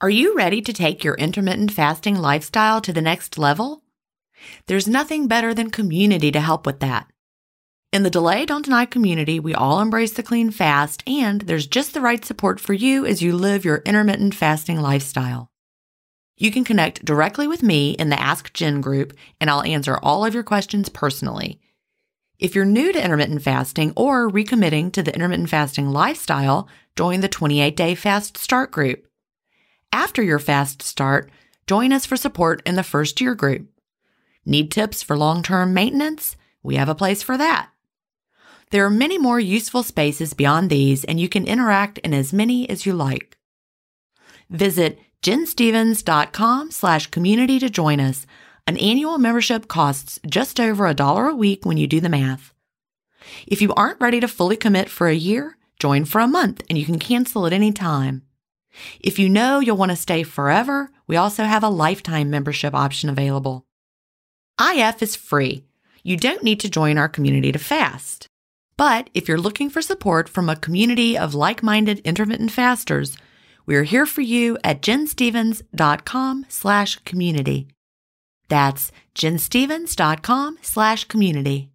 Are you ready to take your intermittent fasting lifestyle to the next level? There's nothing better than community to help with that. In the Delay Don't Deny community, we all embrace the clean fast, and there's just the right support for you as you live your intermittent fasting lifestyle. You can connect directly with me in the Ask Jen group, and I'll answer all of your questions personally. If you're new to intermittent fasting or recommitting to the intermittent fasting lifestyle, join the 28-day Fast Start group. After your fast start, join us for support in the First Year group. Need tips for long-term maintenance? We have a place for that. There are many more useful spaces beyond these, and you can interact in as many as you like. Visit jenstevens.com/community to join us. An annual membership costs just over $1 a week when you do the math. If you aren't ready to fully commit for a year, join for a month and you can cancel at any time. If you know you'll want to stay forever, we also have a lifetime membership option available. IF is free. You don't need to join our community to fast. But if you're looking for support from a community of like-minded intermittent fasters, we're here for you at jenstevens.com/community. That's jenstevens.com/community.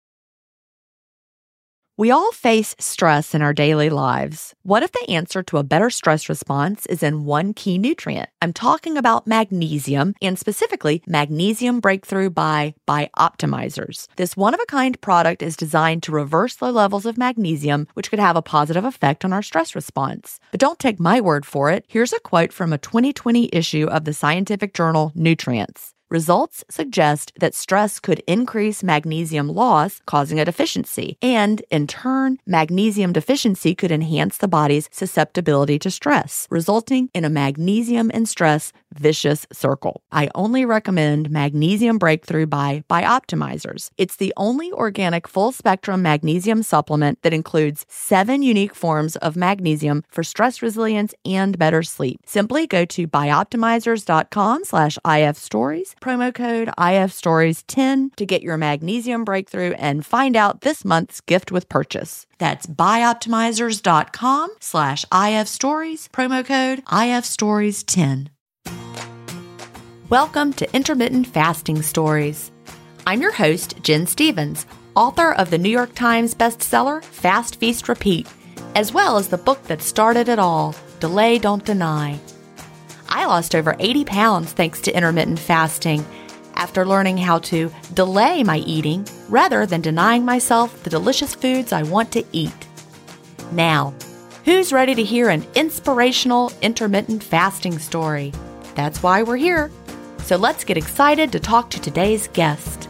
We all face stress in our daily lives. What if the answer to a better stress response is in one key nutrient? I'm talking about magnesium, and specifically Magnesium Breakthrough by Bioptimizers. This one-of-a-kind product is designed to reverse low levels of magnesium, which could have a positive effect on our stress response. But don't take my word for it. Here's a quote from a 2020 issue of the scientific journal Nutrients. Results suggest that stress could increase magnesium loss, causing a deficiency, and in turn, magnesium deficiency could enhance the body's susceptibility to stress, resulting in a magnesium and stress vicious circle. I only recommend Magnesium Breakthrough by Bioptimizers. It's the only organic full-spectrum magnesium supplement that includes 7 unique forms of magnesium for stress resilience and better sleep. Simply go to bioptimizers.com/IFstories, promo code IFstories10 to get your Magnesium Breakthrough and find out this month's gift with purchase. That's bioptimizers.com/IFstories, promo code IFstories10. Welcome to Intermittent Fasting Stories. I'm your host, Jen Stevens, author of the New York Times bestseller, Fast, Feast, Repeat, as well as the book that started it all, Delay Don't Deny. I lost over 80 pounds thanks to intermittent fasting after learning how to delay my eating rather than denying myself the delicious foods I want to eat. Now, who's ready to hear an inspirational intermittent fasting story? That's why we're here. So let's get excited to talk to today's guest.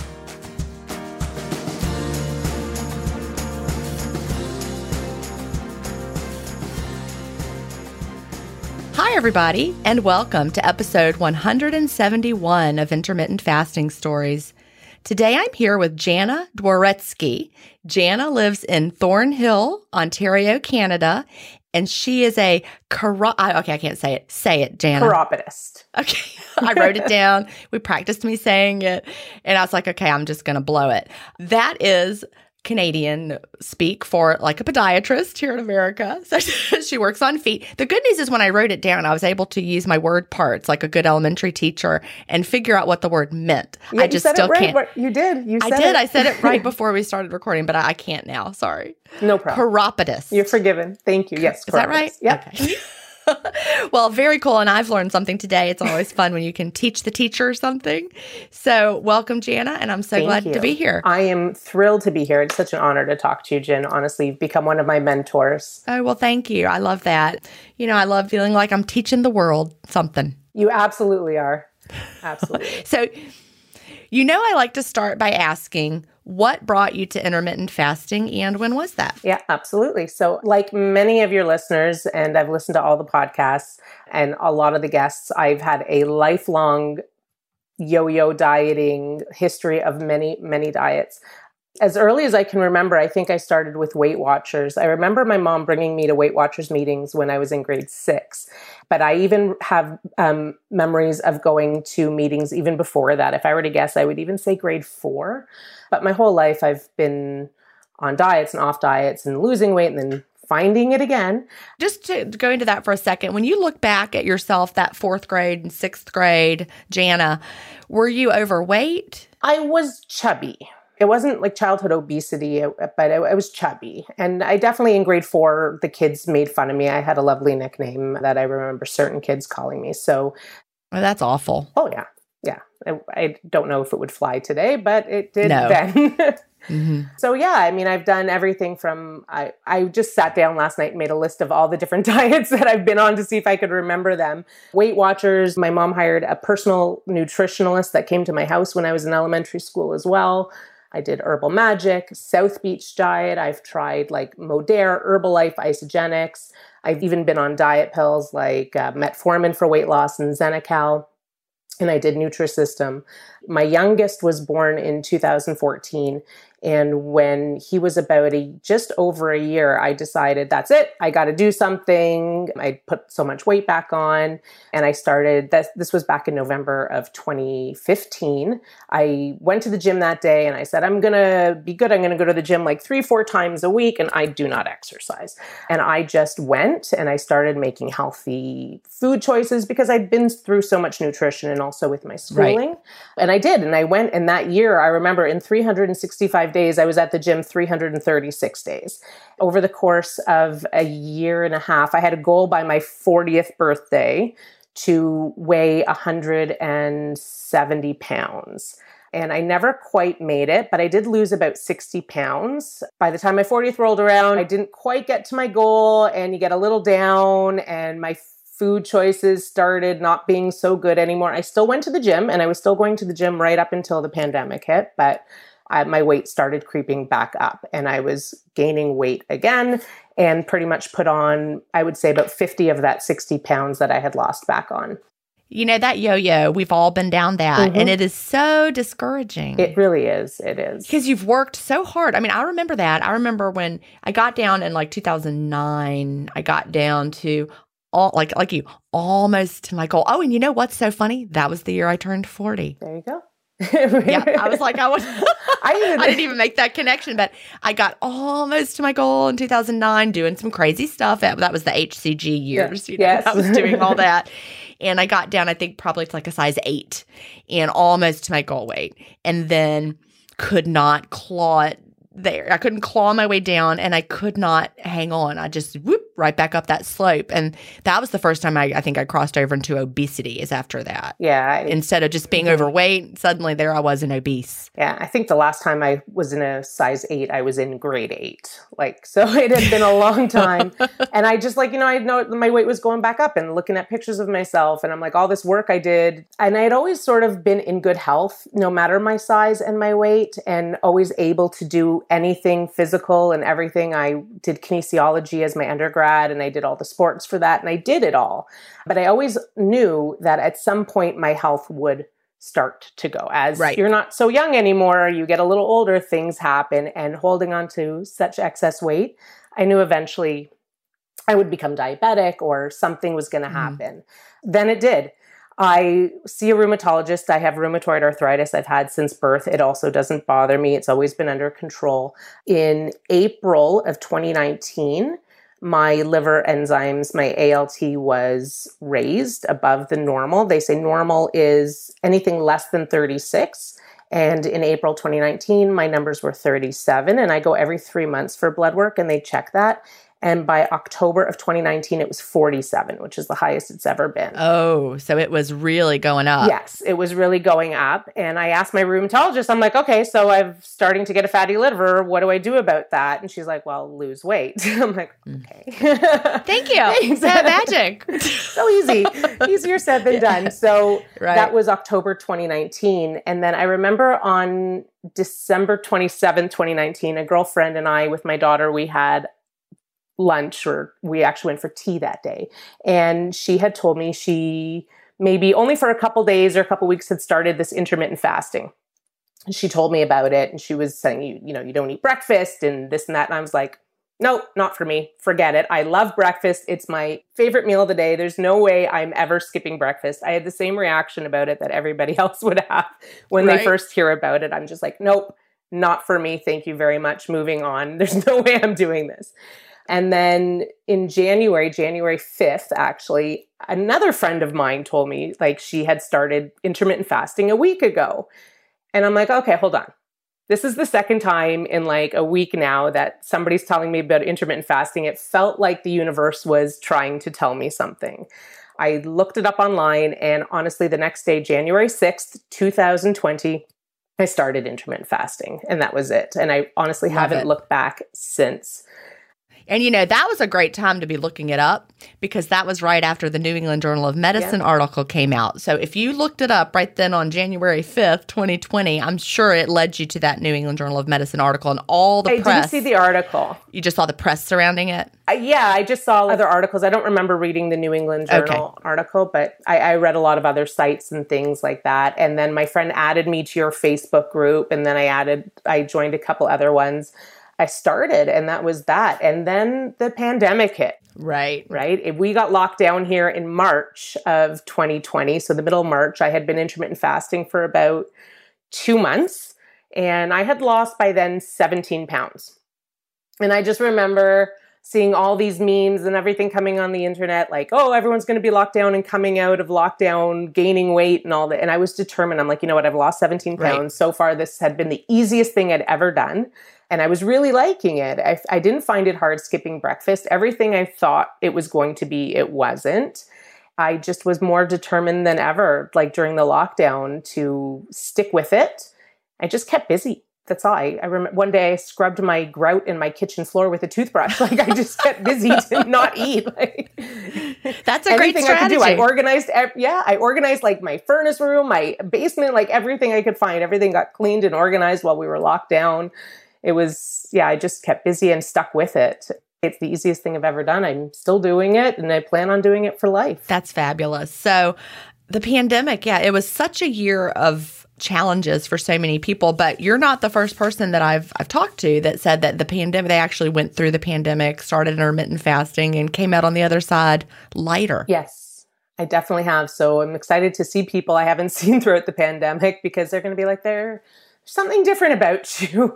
Hi, everybody, and welcome to episode 171 of Intermittent Fasting Stories. Today, I'm here with Jana Dworetsky. Jana lives in Thornhill, Ontario, Canada, and she is a I can't say it. Say it, Jana. Chiropodist. Okay. I wrote it down. We practiced me saying it, and I was like, okay, I'm just going to blow it. That is Canadian speak for like a podiatrist here in America. So she works on feet. The good news is when I wrote it down, I was able to use my word parts like a good elementary teacher and figure out what the word meant. Yeah, I just still right. can't. You did. I did. I said it right before we started recording, but I can't now. Sorry. No problem. Chiropodist. You're forgiven. Thank you. Yes. Is that right? Yeah. Okay. Well, very cool. And I've learned something today. It's always fun when you can teach the teacher something. So welcome, Jana. And I'm so glad to be here. I am thrilled to be here. It's such an honor to talk to you, Jen. Honestly, you've become one of my mentors. Oh, well, thank you. I love that. You know, I love feeling like I'm teaching the world something. You absolutely are. Absolutely. So, you know, I like to start by asking, what brought you to intermittent fasting and when was that? Yeah, absolutely. So like many of your listeners, and I've listened to all the podcasts and a lot of the guests, I've had a lifelong yo-yo dieting history of many, many diets. As early as I can remember, I think I started with Weight Watchers. I remember my mom bringing me to Weight Watchers meetings when I was in grade 6. But I even have memories of going to meetings even before that. If I were to guess, I would even say grade 4. But my whole life, I've been on diets and off diets and losing weight and then finding it again. Just to go into that for a second, when you look back at yourself, that 4th grade and 6th grade, Jana, were you overweight? I was chubby. It wasn't like childhood obesity, but I was chubby. And I definitely, in grade 4, the kids made fun of me. I had a lovely nickname that I remember certain kids calling me. So, oh, that's awful. Oh, yeah. Yeah. I don't know if it would fly today, but it did then. So, yeah, I mean, I've done everything from, I just sat down last night and made a list of all the different diets that I've been on to see if I could remember them. Weight Watchers, my mom hired a personal nutritionalist that came to my house when I was in elementary school as well. I did Herbal Magic, South Beach Diet. I've tried like Modere, Herbalife, Isogenics. I've even been on diet pills like Metformin for weight loss and Xenical. And I did Nutrisystem. My youngest was born in 2014. And when he was about just over a year, I decided that's it. I got to do something. I put so much weight back on. And I started, this was back in November of 2015. I went to the gym that day and I said, I'm going to be good. I'm going to go to the gym like 3-4 times a week. And I do not exercise. And I just went and I started making healthy food choices because I'd been through so much nutrition and also with my schooling. Right. And I did. And I went, and that year, I remember in 365 days, I was at the gym 336 days. Over the course of a year and a half, I had a goal by my 40th birthday to weigh 170 pounds. And I never quite made it, but I did lose about 60 pounds. By the time my 40th rolled around, I didn't quite get to my goal, and you get a little down, and my food choices started not being so good anymore. I still went to the gym, and I was still going to the gym right up until the pandemic hit, but my weight started creeping back up, and I was gaining weight again and pretty much put on, I would say, about 50 of that 60 pounds that I had lost back on. You know, that yo-yo, we've all been down that, and it is so discouraging. It really is. It is. Because you've worked so hard. I mean, I remember that. I remember when I got down in like 2009, I got down to like you, almost to my goal. Oh, and you know what's so funny? That was the year I turned 40. There you go. Yeah, I was like, I didn't even make that connection, but I got almost to my goal in 2009 doing some crazy stuff. That was the HCG years. You know, yes. I was doing all that. And I got down, I think, probably to like a size 8 and almost to my goal weight. And then could not claw it there. I couldn't claw my way down, and I could not hang on. I just right back up that slope. And that was the first time I think I crossed over into obesity is after that. Yeah. Instead of just being overweight, suddenly there I was in obese. Yeah. I think the last time I was in a size 8, I was in grade 8. So it had been a long time. And I just I know my weight was going back up, and looking at pictures of myself, and I'm like, all this work I did. And I had always sort of been in good health, no matter my size and my weight, and always able to do anything physical and everything. I did kinesiology as my undergrad, and I did all the sports for that, and I did it all. But I always knew that at some point my health would start to go. As You're not so young anymore, you get a little older, things happen, and holding on to such excess weight, I knew eventually I would become diabetic or something was going to happen. Then it did. I see a rheumatologist. I have rheumatoid arthritis I've had since birth. It also doesn't bother me. It's always been under control. In April of 2019, my liver enzymes, my ALT was raised above the normal. They say normal is anything less than 36. And in April 2019, my numbers were 37. And I go every 3 months for blood work, and they check that. And by October of 2019, it was 47, which is the highest it's ever been. Oh, so it was really going up. Yes, it was really going up. And I asked my rheumatologist, I'm like, okay, so I'm starting to get a fatty liver. What do I do about that? And she's like, well, lose weight. I'm like, okay. Thank you. Thanks. Magic. So easy. Easier said than done. So that was October 2019. And then I remember on December 27, 2019, a girlfriend and I with my daughter, we had lunch, or we actually went for tea that day. And she had told me she maybe only for a couple days or a couple weeks had started this intermittent fasting. And she told me about it, and she was saying, you don't eat breakfast and this and that. And I was like, nope, not for me. Forget it. I love breakfast. It's my favorite meal of the day. There's no way I'm ever skipping breakfast. I had the same reaction about it that everybody else would have when they first hear about it. I'm just like, nope, not for me. Thank you very much. Moving on. There's no way I'm doing this. And then in January 5th, actually, another friend of mine told me like she had started intermittent fasting a week ago. And I'm like, okay, hold on. This is the second time in like a week now that somebody's telling me about intermittent fasting. It felt like the universe was trying to tell me something. I looked it up online, and honestly, the next day, January 6th, 2020, I started intermittent fasting, and that was it. And I honestly haven't looked back since. And, you know, that was a great time to be looking it up because that was right after the New England Journal of Medicine article came out. So if you looked it up right then on January 5th, 2020, I'm sure it led you to that New England Journal of Medicine article and all the press. I didn't see the article. You just saw the press surrounding it? Yeah, I just saw other articles. I don't remember reading the New England Journal article, but I read a lot of other sites and things like that. And then my friend added me to your Facebook group, and then I joined a couple other ones. I started, and that was that. And then the pandemic hit. Right. We got locked down here in March of 2020. So the middle of March, I had been intermittent fasting for about 2 months, and I had lost by then 17 pounds. And I just remember seeing all these memes and everything coming on the internet, like, oh, everyone's going to be locked down and coming out of lockdown, gaining weight and all that. And I was determined. I'm like, you know what? I've lost 17 pounds. Right. So far, this had been the easiest thing I'd ever done. And I was really liking it. I didn't find it hard skipping breakfast. Everything I thought it was going to be, it wasn't. I just was more determined than ever, like during the lockdown, to stick with it. I just kept busy. That's all. I remember one day I scrubbed my grout in my kitchen floor with a toothbrush. Like I just kept busy to not eat. Like, that's a great strategy. I organized like my furnace room, my basement, like everything I could find. Everything got cleaned and organized while we were locked down. It was, I just kept busy and stuck with it. It's the easiest thing I've ever done. I'm still doing it, and I plan on doing it for life. That's fabulous. So the pandemic, it was such a year of challenges for so many people, but you're not the first person that I've talked to that said that the pandemic, they actually went through the pandemic, started intermittent fasting, and came out on the other side lighter. Yes, I definitely have. So I'm excited to see people I haven't seen throughout the pandemic because they're going to be like, there's something different about you.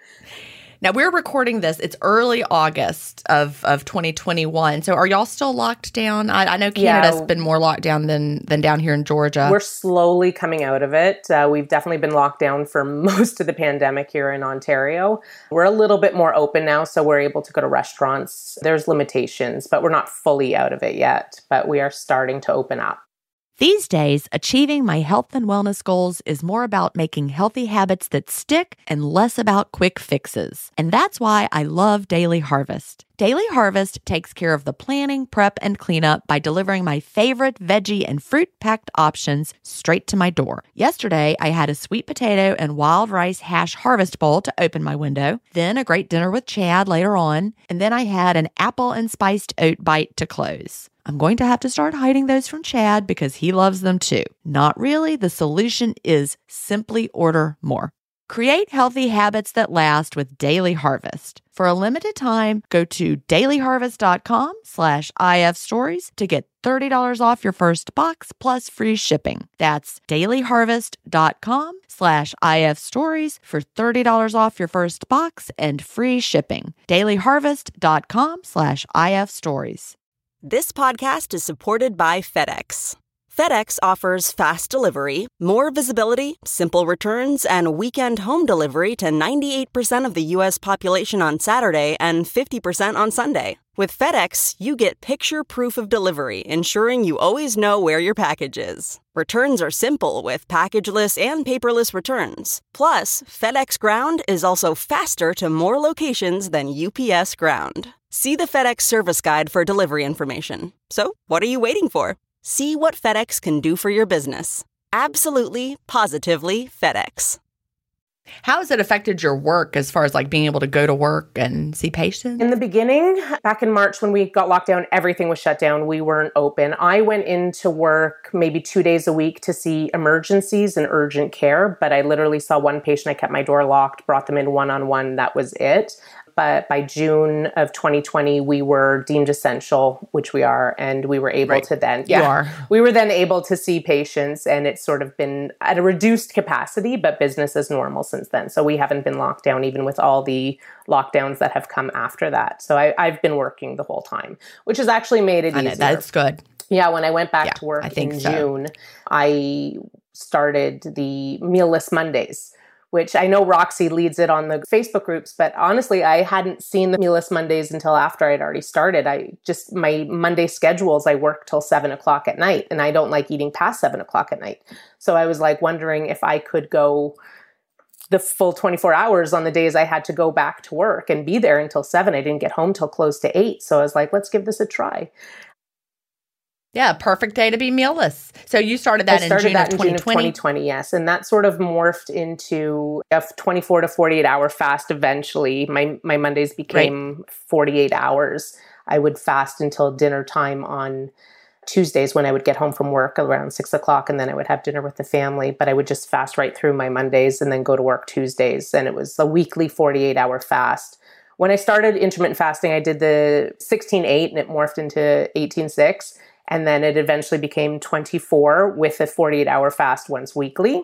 Now, we're recording this. It's early August of 2021. So are y'all still locked down? I know Canada's been more locked down than down here in Georgia. We're slowly coming out of it. We've definitely been locked down for most of the pandemic here in Ontario. We're a little bit more open now, so we're able to go to restaurants. There's limitations, but we're not fully out of it yet. But we are starting to open up. These days, achieving my health and wellness goals is more about making healthy habits that stick and less about quick fixes. And that's why I love Daily Harvest. Daily Harvest takes care of the planning, prep, and cleanup by delivering my favorite veggie and fruit-packed options straight to my door. Yesterday, I had a sweet potato and wild rice hash harvest bowl to open my window, then a great dinner with Chad later on, and then I had an apple and spiced oat bite to close. I'm going to have to start hiding those from Chad because he loves them too. Not really. The solution is simply order more. Create healthy habits that last with Daily Harvest. For a limited time, go to dailyharvest.com/ifstories to get $30 off your first box plus free shipping. That's dailyharvest.com/ifstories for $30 off your first box and free shipping. dailyharvest.com/ifstories. This podcast is supported by FedEx. FedEx offers fast delivery, more visibility, simple returns, and weekend home delivery to 98% of the U.S. population on Saturday and 50% on Sunday. With FedEx, you get picture proof of delivery, ensuring you always know where your package is. Returns are simple with packageless and paperless returns. Plus, FedEx Ground is also faster to more locations than UPS Ground. See the FedEx service guide for delivery information. So, what are you waiting for? See what FedEx can do for your business. Absolutely, positively FedEx. How has it affected your work as far as like being able to go to work and see patients? In the beginning, back in March when we got locked down, everything was shut down. We weren't open. I went into work maybe 2 days a week to see emergencies and urgent care, but I literally saw one patient. I kept my door locked, brought them in one-on-one. That was it. but by June of 2020, we were deemed essential, which we are, and we were able to then, we were then able to see patients, and it's sort of been at a reduced capacity, but business as normal since then. So we haven't been locked down, even with all the lockdowns that have come after that. So I've been working the whole time, which has actually made it easier. That's good. Yeah, when I went back to work in June, I started the Mealless Mondays, which I know Roxy leads it on the Facebook groups, but honestly, I hadn't seen the Mealless Mondays until after I'd already started. My Monday schedules, I work till 7:00 at night, and I don't like eating past 7:00 at night. So I was like wondering if I could go the full 24 hours on the days I had to go back to work and be there until 7. I didn't get home till close to 8. So I was like, let's give this a try. Yeah, perfect day to be mealless. So you started that in June of 2020? Yes. And that sort of morphed into a 24 to 48 hour fast eventually. My Mondays became 48 hours. I would fast until dinner time on Tuesdays when I would get home from work around 6:00, and then I would have dinner with the family. But I would just fast right through my Mondays and then go to work Tuesdays. And it was a weekly 48 hour fast. When I started intermittent fasting, I did the 16-8 and it morphed into 18-6. And then it eventually became 24 with a 48-hour fast once weekly.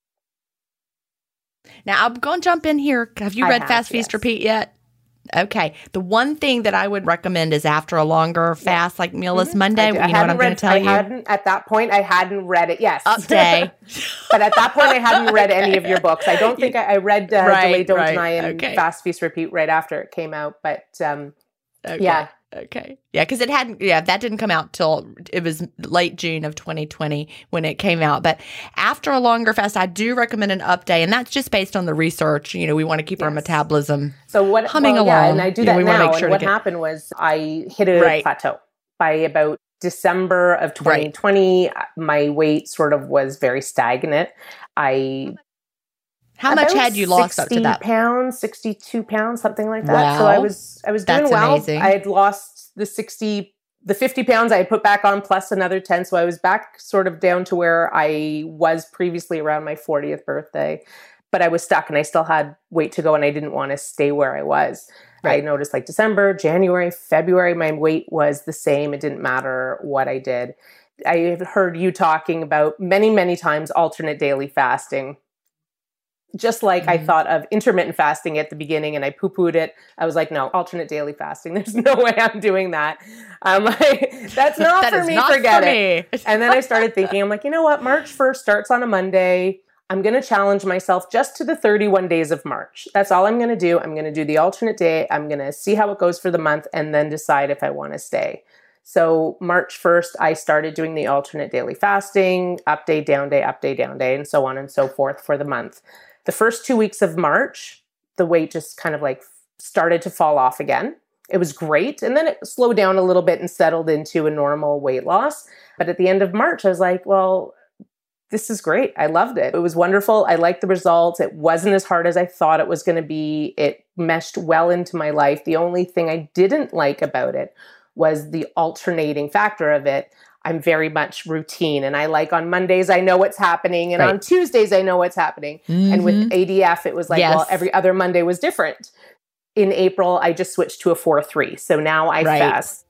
Now, I'm going to jump in here. Have you read Fast, Feast, Repeat yet? Okay. The one thing that I would recommend is after a longer fast, like Mealless Monday, you know what I'm going to tell you? At that point, I hadn't read it. Yes. Upday. But at that point, I hadn't read any of your books. I don't think I read Delay, Don't Deny and Fast, Feast, Repeat right after it came out. But yeah. Okay. Yeah, because that didn't come out till it was late June of 2020 when it came out. But after a longer fast, I do recommend an Upday, and that's just based on the research. You know, we want to keep our metabolism humming along. Yeah, and I do that now. And what happened was I hit a plateau. By about December of 2020, my weight sort of was very stagnant. How much had you lost up to that? 60 pounds, 62 pounds, something like that. Wow. So I was doing That's well. amazing. I had lost the 50 pounds I had put back on plus another 10. So I was back sort of down to where I was previously around my 40th birthday. But I was stuck and I still had weight to go and I didn't want to stay where I was. Right. I noticed like December, January, February, my weight was the same. It didn't matter what I did. I have heard you talking about many, many times alternate daily fasting. Just like I thought of intermittent fasting at the beginning and I poo-pooed it. I was like, no, alternate daily fasting. There's no way I'm doing that. That's not for me. Forget it. And then I started thinking, I'm like, you know what? March 1st starts on a Monday. I'm going to challenge myself just to the 31 days of March. That's all I'm going to do. I'm going to do the alternate day. I'm going to see how it goes for the month and then decide if I want to stay. So March 1st, I started doing the alternate daily fasting, up day, down day, and so on and so forth for the month. The first 2 weeks of March, the weight just kind of like started to fall off again. It was great. And then it slowed down a little bit and settled into a normal weight loss. But at the end of March, I was like, well, this is great. I loved it. It was wonderful. I liked the results. It wasn't as hard as I thought it was going to be. It meshed well into my life. The only thing I didn't like about it was the alternating factor of it. I'm very much routine. And I like on Mondays, I know what's happening. And on Tuesdays, I know what's happening. Mm-hmm. And with ADF, it was like, well, every other Monday was different. In April, I just switched to a 4-3. So now I fast.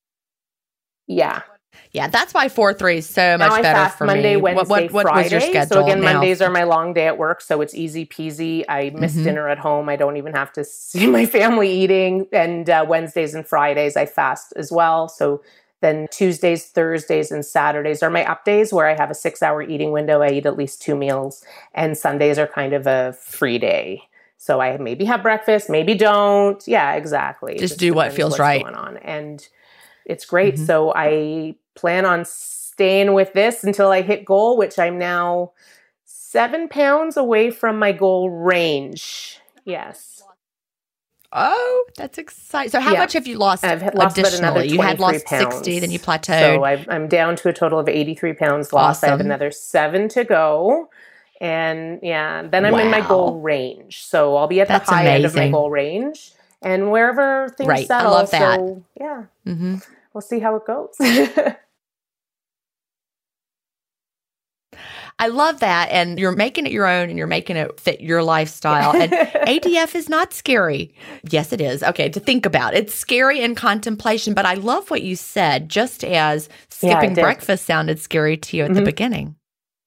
Yeah. Yeah, that's why 4-3 is so much better for Monday, me. Wednesday, what Friday. Was your schedule so again, now? Mondays are my long day at work, so it's easy peasy. I miss dinner at home. I don't even have to see my family eating. And Wednesdays and Fridays, I fast as well. So then Tuesdays, Thursdays, and Saturdays are my up days where I have a 6-hour eating window. I eat at least 2 meals. And Sundays are kind of a free day. So I maybe have breakfast, maybe don't. Yeah, exactly. Just do what feels right. Going on. And it's great. So I plan on staying with this until I hit goal, which I'm now 7 pounds away from my goal range. Yes. Oh, that's exciting. So how much have you lost additionally? You had lost pounds. 60, then you plateaued. So I'm down to a total of 83 pounds lost. Awesome. I have another 7 to go. And then I'm in my goal range. So I'll be at the high end of my goal range. And wherever things settle. I love that. So, we'll see how it goes. I love that. And you're making it your own and you're making it fit your lifestyle. And ADF is not scary. Yes, it is. Okay, to think about. It's scary in contemplation, but I love what you said, just as skipping breakfast sounded scary to you at the beginning.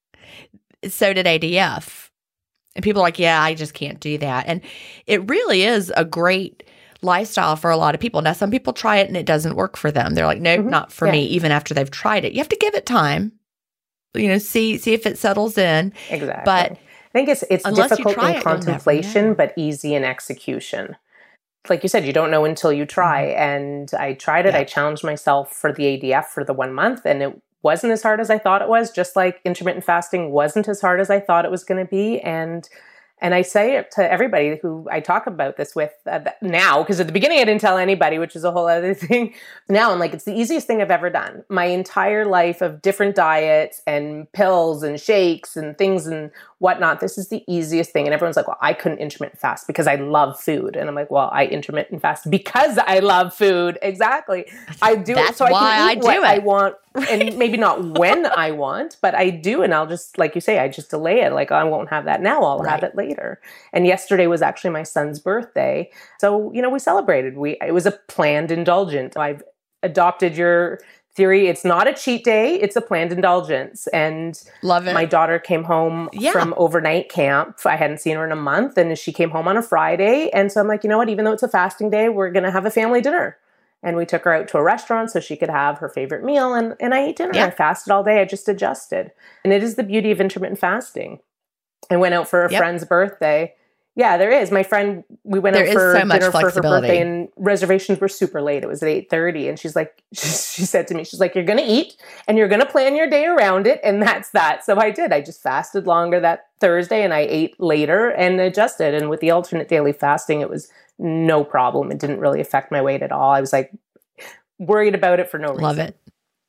So did ADF. And people are like, yeah, I just can't do that. And it really is a great lifestyle for a lot of people. Now, some people try it and it doesn't work for them. They're like, nope, not for me, even after they've tried it. You have to give it time. See if it settles in. Exactly. But I think it's difficult in contemplation, but easy in execution. Like you said, you don't know until you try. And I tried it. I challenged myself for the ADF for the 1 month, and it wasn't as hard as I thought it was, just like intermittent fasting wasn't as hard as I thought it was going to be. And I say it to everybody who I talk about this with now, because at the beginning I didn't tell anybody, which is a whole other thing. Now I'm like, it's the easiest thing I've ever done. My entire life of different diets and pills and shakes and things and whatnot, this is the easiest thing. And everyone's like, well, I couldn't intermittent fast because I love food. And I'm like, well, I intermittent fast because I love food. Exactly. I do it so I can eat what I want. And maybe not when I want, but I do. And I'll just, like you say, I just delay it. Like, I won't have that now. I'll have it later. And yesterday was actually my son's birthday. So, we celebrated. It was a planned indulgent. I've adopted your theory. It's not a cheat day. It's a planned indulgence. And love it. My daughter came home from overnight camp. I hadn't seen her in a month. And she came home on a Friday. And so I'm like, you know what? Even though it's a fasting day, we're going to have a family dinner. And we took her out to a restaurant so she could have her favorite meal. And I ate dinner. I fasted all day. I just adjusted. And it is the beauty of intermittent fasting. I went out for a friend's birthday. Yeah, there is. My friend, we went out for dinner for her birthday, and reservations were super late. It was at 8:30. And she's like, she said to me, she's like, you're going to eat and you're going to plan your day around it. And that's that. So I did. I just fasted longer that Thursday and I ate later and adjusted. And with the alternate daily fasting, it was no problem. It didn't really affect my weight at all. I was like worried about it for no reason. Love it.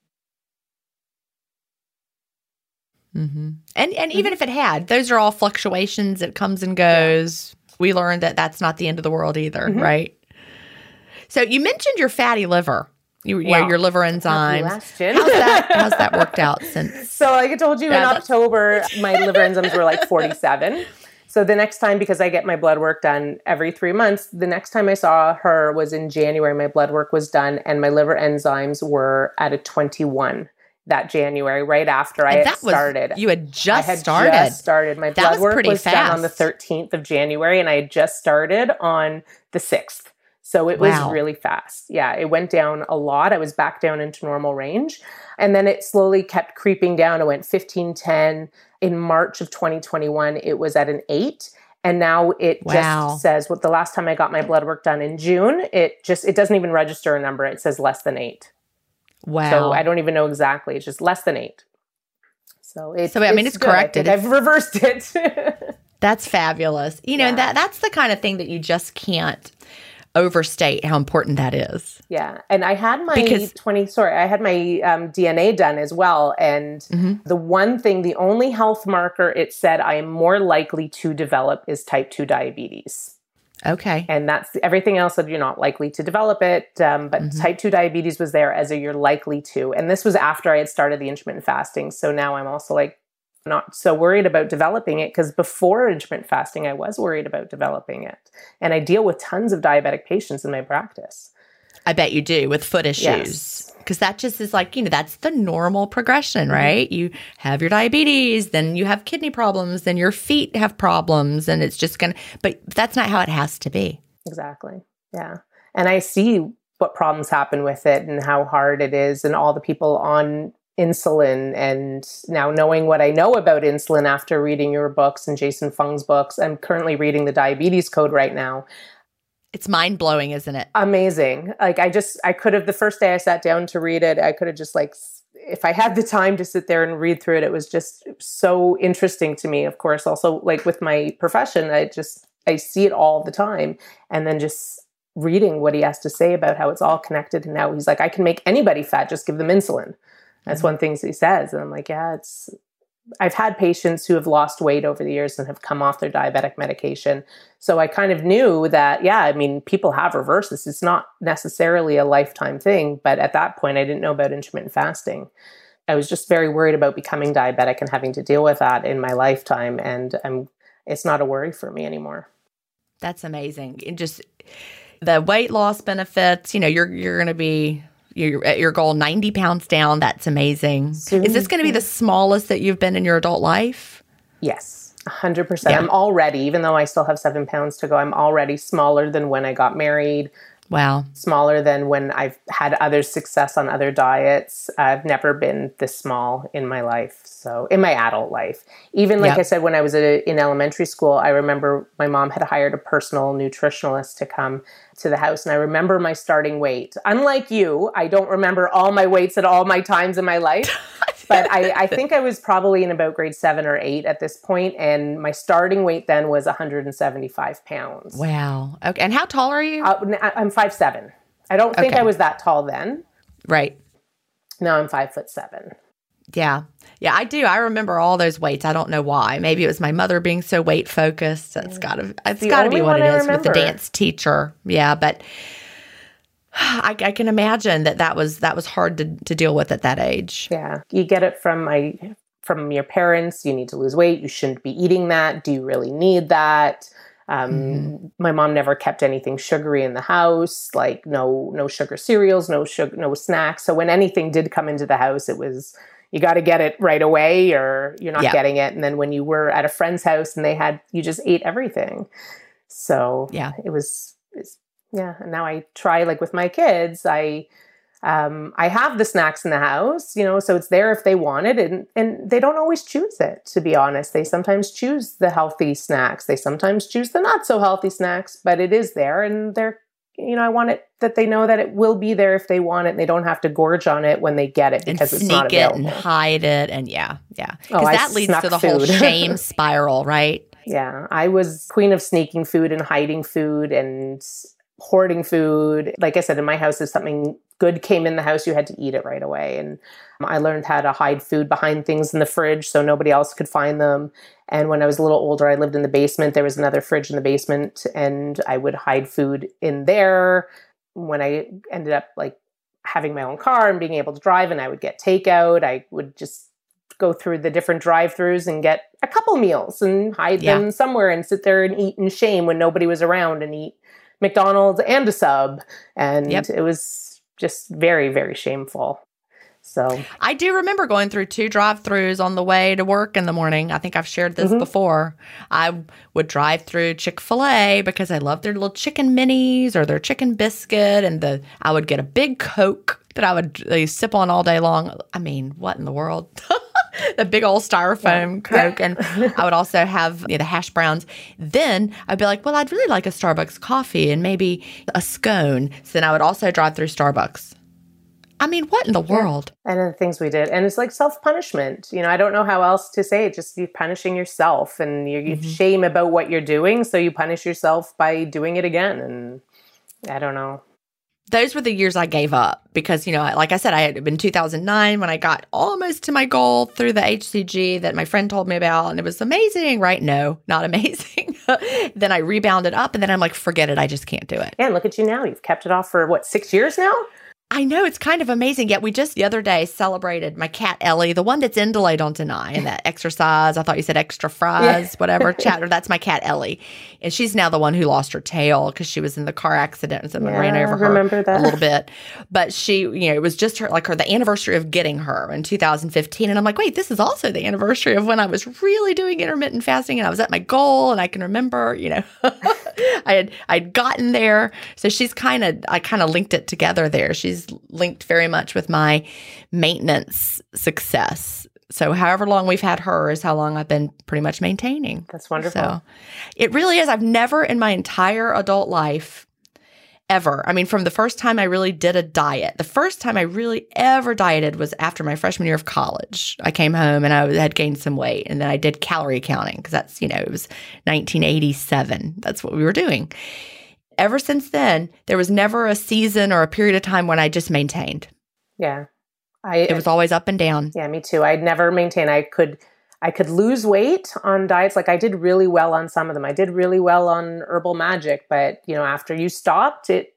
Mm-hmm. And even if it had, those are all fluctuations. It comes and goes. Yeah. We learned that that's not the end of the world either, right? So you mentioned your fatty liver, your liver enzymes. How's that worked out since? So like I told you in October, my liver enzymes were like 47. So the next time, because I get my blood work done every 3 months, the next time I saw her was in January. My blood work was done and my liver enzymes were at a 21. That January, right after I had started. You had just started. Just started. My blood work was done on the 13th of January, and I had just started on the 6th. So it was really fast. Yeah, it went down a lot. I was back down into normal range. And then it slowly kept creeping down. It went 15, 10. In March of 2021, it was at an 8. And now it just says, the last time I got my blood work done in June, it doesn't even register a number. It says less than 8. Wow. So I don't even know exactly. It's just less than 8. So it's corrected. I've reversed it. That's fabulous. And that's the kind of thing that you just can't overstate how important that is. Yeah. And I had my DNA done as well. And the only health marker it said I am more likely to develop is type 2 diabetes. Okay. And that's everything else that you're not likely to develop it. But type 2 diabetes was there as you're likely to. And this was after I had started the intermittent fasting. So now I'm also like not so worried about developing it, because before intermittent fasting, I was worried about developing it. And I deal with tons of diabetic patients in my practice. I bet you do, with foot issues. Because that just is like, that's the normal progression, right? You have your diabetes, then you have kidney problems, then your feet have problems, and it's just but that's not how it has to be. Exactly. Yeah. And I see what problems happen with it and how hard it is, and all the people on insulin. And now knowing what I know about insulin after reading your books and Jason Fung's books, I'm currently reading the Diabetes Code right now. It's mind-blowing, isn't it? Amazing. Like I could have, the first day I sat down to read it, I could have just if I had the time to sit there and read through it, it was just so interesting to me. Of course, also like with my profession, I see it all the time. And then just reading what he has to say about how it's all connected. And now he's like, I can make anybody fat, just give them insulin. That's one thing he says. And I'm like, yeah, I've had patients who have lost weight over the years and have come off their diabetic medication. So I kind of knew that, people have reversed this. It's not necessarily a lifetime thing. But at that point, I didn't know about intermittent fasting. I was just very worried about becoming diabetic and having to deal with that in my lifetime. And it's not a worry for me anymore. That's amazing. And just the weight loss benefits, you're going to be at your goal 90 pounds down. That's amazing. Soon. Is this going to be the smallest that you've been in your adult life? Yes, 100%. Yeah. I'm already, even though I still have 7 pounds to go, I'm already smaller than when I got married. Wow. Smaller than when I've had other success on other diets. I've never been this small in my life. So in my adult life, even like I said, when I was in elementary school, I remember my mom had hired a personal nutritionalist to come to the house. And I remember my starting weight. Unlike you, I don't remember all my weights at all my times in my life. But I think I was probably in about grade 7 or 8 at this point, and my starting weight then was 175 pounds. Wow. Okay. And how tall are you? I'm 5'7". I don't think I was that tall then. Right. Now I'm 5'7". Yeah. Yeah, I do. I remember all those weights. I don't know why. Maybe it was my mother being so weight focused. It's got to be what it is with the dance teacher. Yeah, but I can imagine that was hard to deal with at that age. Yeah, you get it from your parents. You need to lose weight. You shouldn't be eating that. Do you really need that? My mom never kept anything sugary in the house, like no sugar cereals, no snacks. So when anything did come into the house, it was, you got to get it right away or you're not getting it. And then when you were at a friend's house and you just ate everything. So and now I try, like with my kids, I have the snacks in the house, so it's there if they want it, and they don't always choose it, to be honest. They sometimes choose the healthy snacks. They sometimes choose the not so healthy snacks, but it is there, and I want it that they know that it will be there if they want it, and they don't have to gorge on it when they get it because it's not available. And hide it, and because that leads to the whole shame spiral, right? Yeah, I was queen of sneaking food and hiding food and hoarding food. Like I said, in my house, if something good came in the house, you had to eat it right away. And I learned how to hide food behind things in the fridge so nobody else could find them. And when I was a little older, I lived in the basement. There was another fridge in the basement, and I would hide food in there. When I ended up like having my own car and being able to drive, and I would get takeout, I would just go through the different drive-thrus and get a couple meals and hide them somewhere and sit there and eat in shame when nobody was around, and eat McDonald's and a sub. And it was just very, very shameful. So I do remember going through 2 drive-thrus on the way to work in the morning. I think I've shared this before. I would drive through Chick-fil-A because I love their little chicken minis or their chicken biscuit. And I would get a big Coke that I would sip on all day long. I mean, what in the world? The big old styrofoam Coke. And I would also have the hash browns. Then I'd be like, well, I'd really like a Starbucks coffee and maybe a scone. So then I would also drive through Starbucks. I mean, what in the world? And the things we did. And it's like self-punishment. I don't know how else to say it. Just you punishing yourself, and you shame about what you're doing. So you punish yourself by doing it again. And I don't know. Those were the years I gave up because, like I said, I had been 2009 when I got almost to my goal through the HCG that my friend told me about. And it was amazing, right? No, not amazing. Then I rebounded up, and then I'm like, forget it. I just can't do it. Yeah, and look at you now. You've kept it off for 6 years now? I know, it's kind of amazing. Yet we just the other day celebrated my cat Ellie, the one that's in Delay Don't Deny, and that exercise. I thought you said extra fries, whatever. Chatter. That's my cat Ellie, and she's now the one who lost her tail because she was in the car accident and someone ran over her a little bit. But she, it was just the anniversary of getting her in 2015, and I'm like, wait, this is also the anniversary of when I was really doing intermittent fasting, and I was at my goal, and I can remember, I'd gotten there. So I kind of linked it together there. She's linked very much with my maintenance success. So however long we've had her is how long I've been pretty much maintaining. That's wonderful. So it really is. I've never in my entire adult life ever, from the first time I really did a diet, the first time I really ever dieted was after my freshman year of college. I came home and I had gained some weight, and then I did calorie counting because that's, it was 1987. That's what we were doing. Ever since then, there was never a season or a period of time when I just maintained. Yeah. It was always up and down. Yeah, me too. I'd never maintain. I could lose weight on diets. Like I did really well on some of them. I did really well on Herbal Magic, but after you stopped,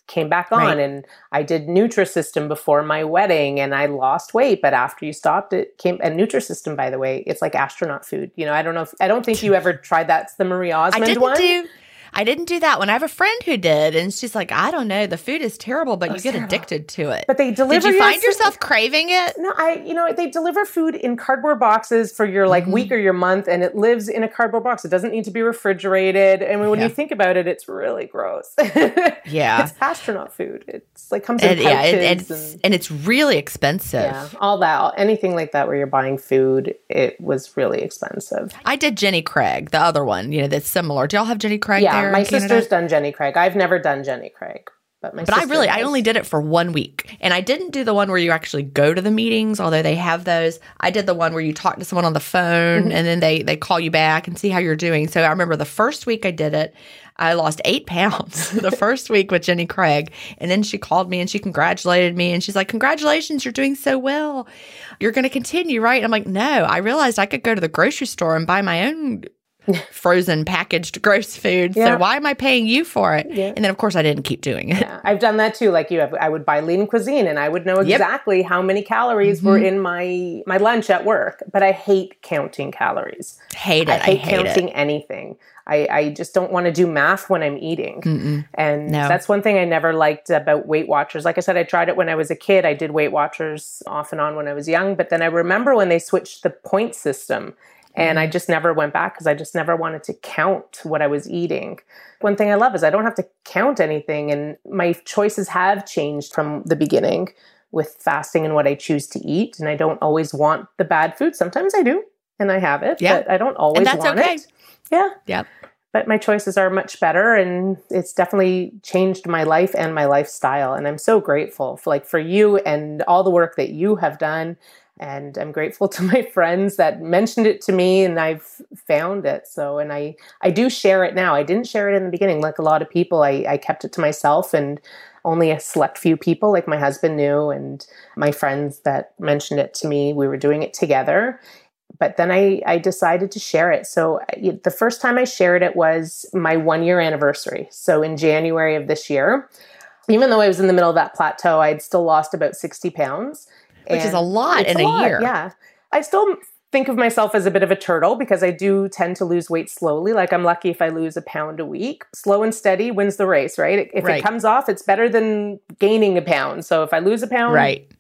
came back on. And I did Nutrisystem before my wedding and I lost weight. But after you stopped, it came, and Nutrisystem, by the way, it's like astronaut food. You know, I don't think you ever tried that. It's the Marie Osmond one. I didn't do that one. I have a friend who did, and she's like, I don't know, the food is terrible, but you get addicted to it. But they deliver. Did you find yourself craving it? No, they deliver food in cardboard boxes for your like week or your month, and it lives in a cardboard box. It doesn't need to be refrigerated. And when you think about it, it's really gross. Yeah, it's astronaut food. It's like comes in pouches, and it's really expensive. Yeah, all that, anything like that, where you're buying food, it was really expensive. I did Jenny Craig, the other one, that's similar. Do y'all have Jenny Craig? Yeah. My sister's done Jenny Craig. I've never done Jenny Craig, but I only did it for 1 week. And I didn't do the one where you actually go to the meetings, although they have those. I did the one where you talk to someone on the phone and then they call you back and see how you're doing. So I remember the first week I did it, I lost 8 pounds the first week with Jenny Craig. And then she called me and she congratulated me. And she's like, congratulations, you're doing so well. You're going to continue, right? And I'm like, no, I realized I could go to the grocery store and buy my own frozen packaged gross food. So why am I paying you for it? Yeah. And then of course I didn't keep doing it. Yeah. I've done that too. Like you have, I would buy Lean Cuisine and I would know exactly how many calories were in my lunch at work, but I hate counting calories. I hate counting anything. I just don't want to do math when I'm eating. And that's one thing I never liked about Weight Watchers. Like I said, I tried it when I was a kid. I did Weight Watchers off and on when I was young, but then I remember when they switched the point system. And I just never went back because I just never wanted to count what I was eating. One thing I love is I don't have to count anything. And my choices have changed from the beginning with fasting and what I choose to eat. And I don't always want the bad food. Sometimes I do, and I have it, but I don't always want it. Yeah. Yeah. But my choices are much better, and it's definitely changed my life and my lifestyle. And I'm so grateful for you and all the work that you have done. And I'm grateful to my friends that mentioned it to me and I've found it. So, and I do share it now. I didn't share it in the beginning. Like a lot of people, I kept it to myself, and only a select few people like my husband knew and my friends that mentioned it to me. We were doing it together. But then I decided to share it. So the first time I shared it was my 1-year anniversary. So in January of this year, even though I was in the middle of that plateau, I'd still lost about 60 pounds. Which is a lot in a year. Yeah. I still think of myself as a bit of a turtle because I do tend to lose weight slowly. Like I'm lucky if I lose a pound a week. Slow and steady wins the race, right? If it comes off, it's better than gaining a pound. So if I lose a pound,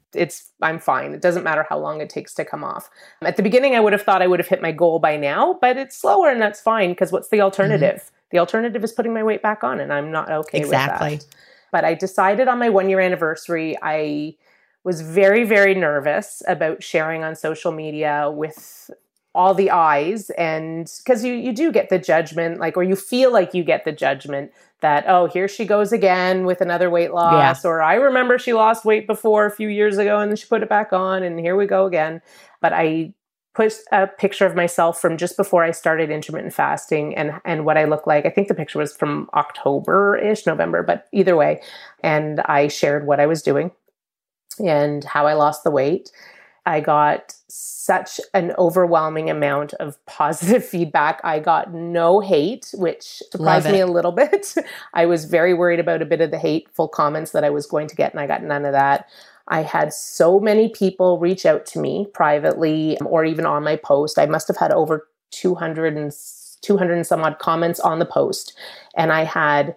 I'm fine. It doesn't matter how long it takes to come off. At the beginning, I would have thought I would have hit my goal by now, but it's slower and that's fine because what's the alternative? The alternative is putting my weight back on and I'm not okay with that. But I decided on my 1-year anniversary, I was very, very nervous about sharing on social media with all the eyes. And because you do get the judgment, or you feel like you get the judgment that, oh, here she goes again with another weight loss. Or I remember she lost weight before a few years ago and then she put it back on and here we go again. But I put a picture of myself from just before I started intermittent fasting and what I look like. I think the picture was from October-ish, November, but either way. And I shared what I was doing and how I lost the weight. I got such an overwhelming amount of positive feedback. I got no hate, which surprised me a little bit. I was very worried about a bit of the hateful comments that I was going to get, and I got none of that. I had so many people reach out to me privately or even on my post. I must have had over 200 and some odd comments on the post. And I had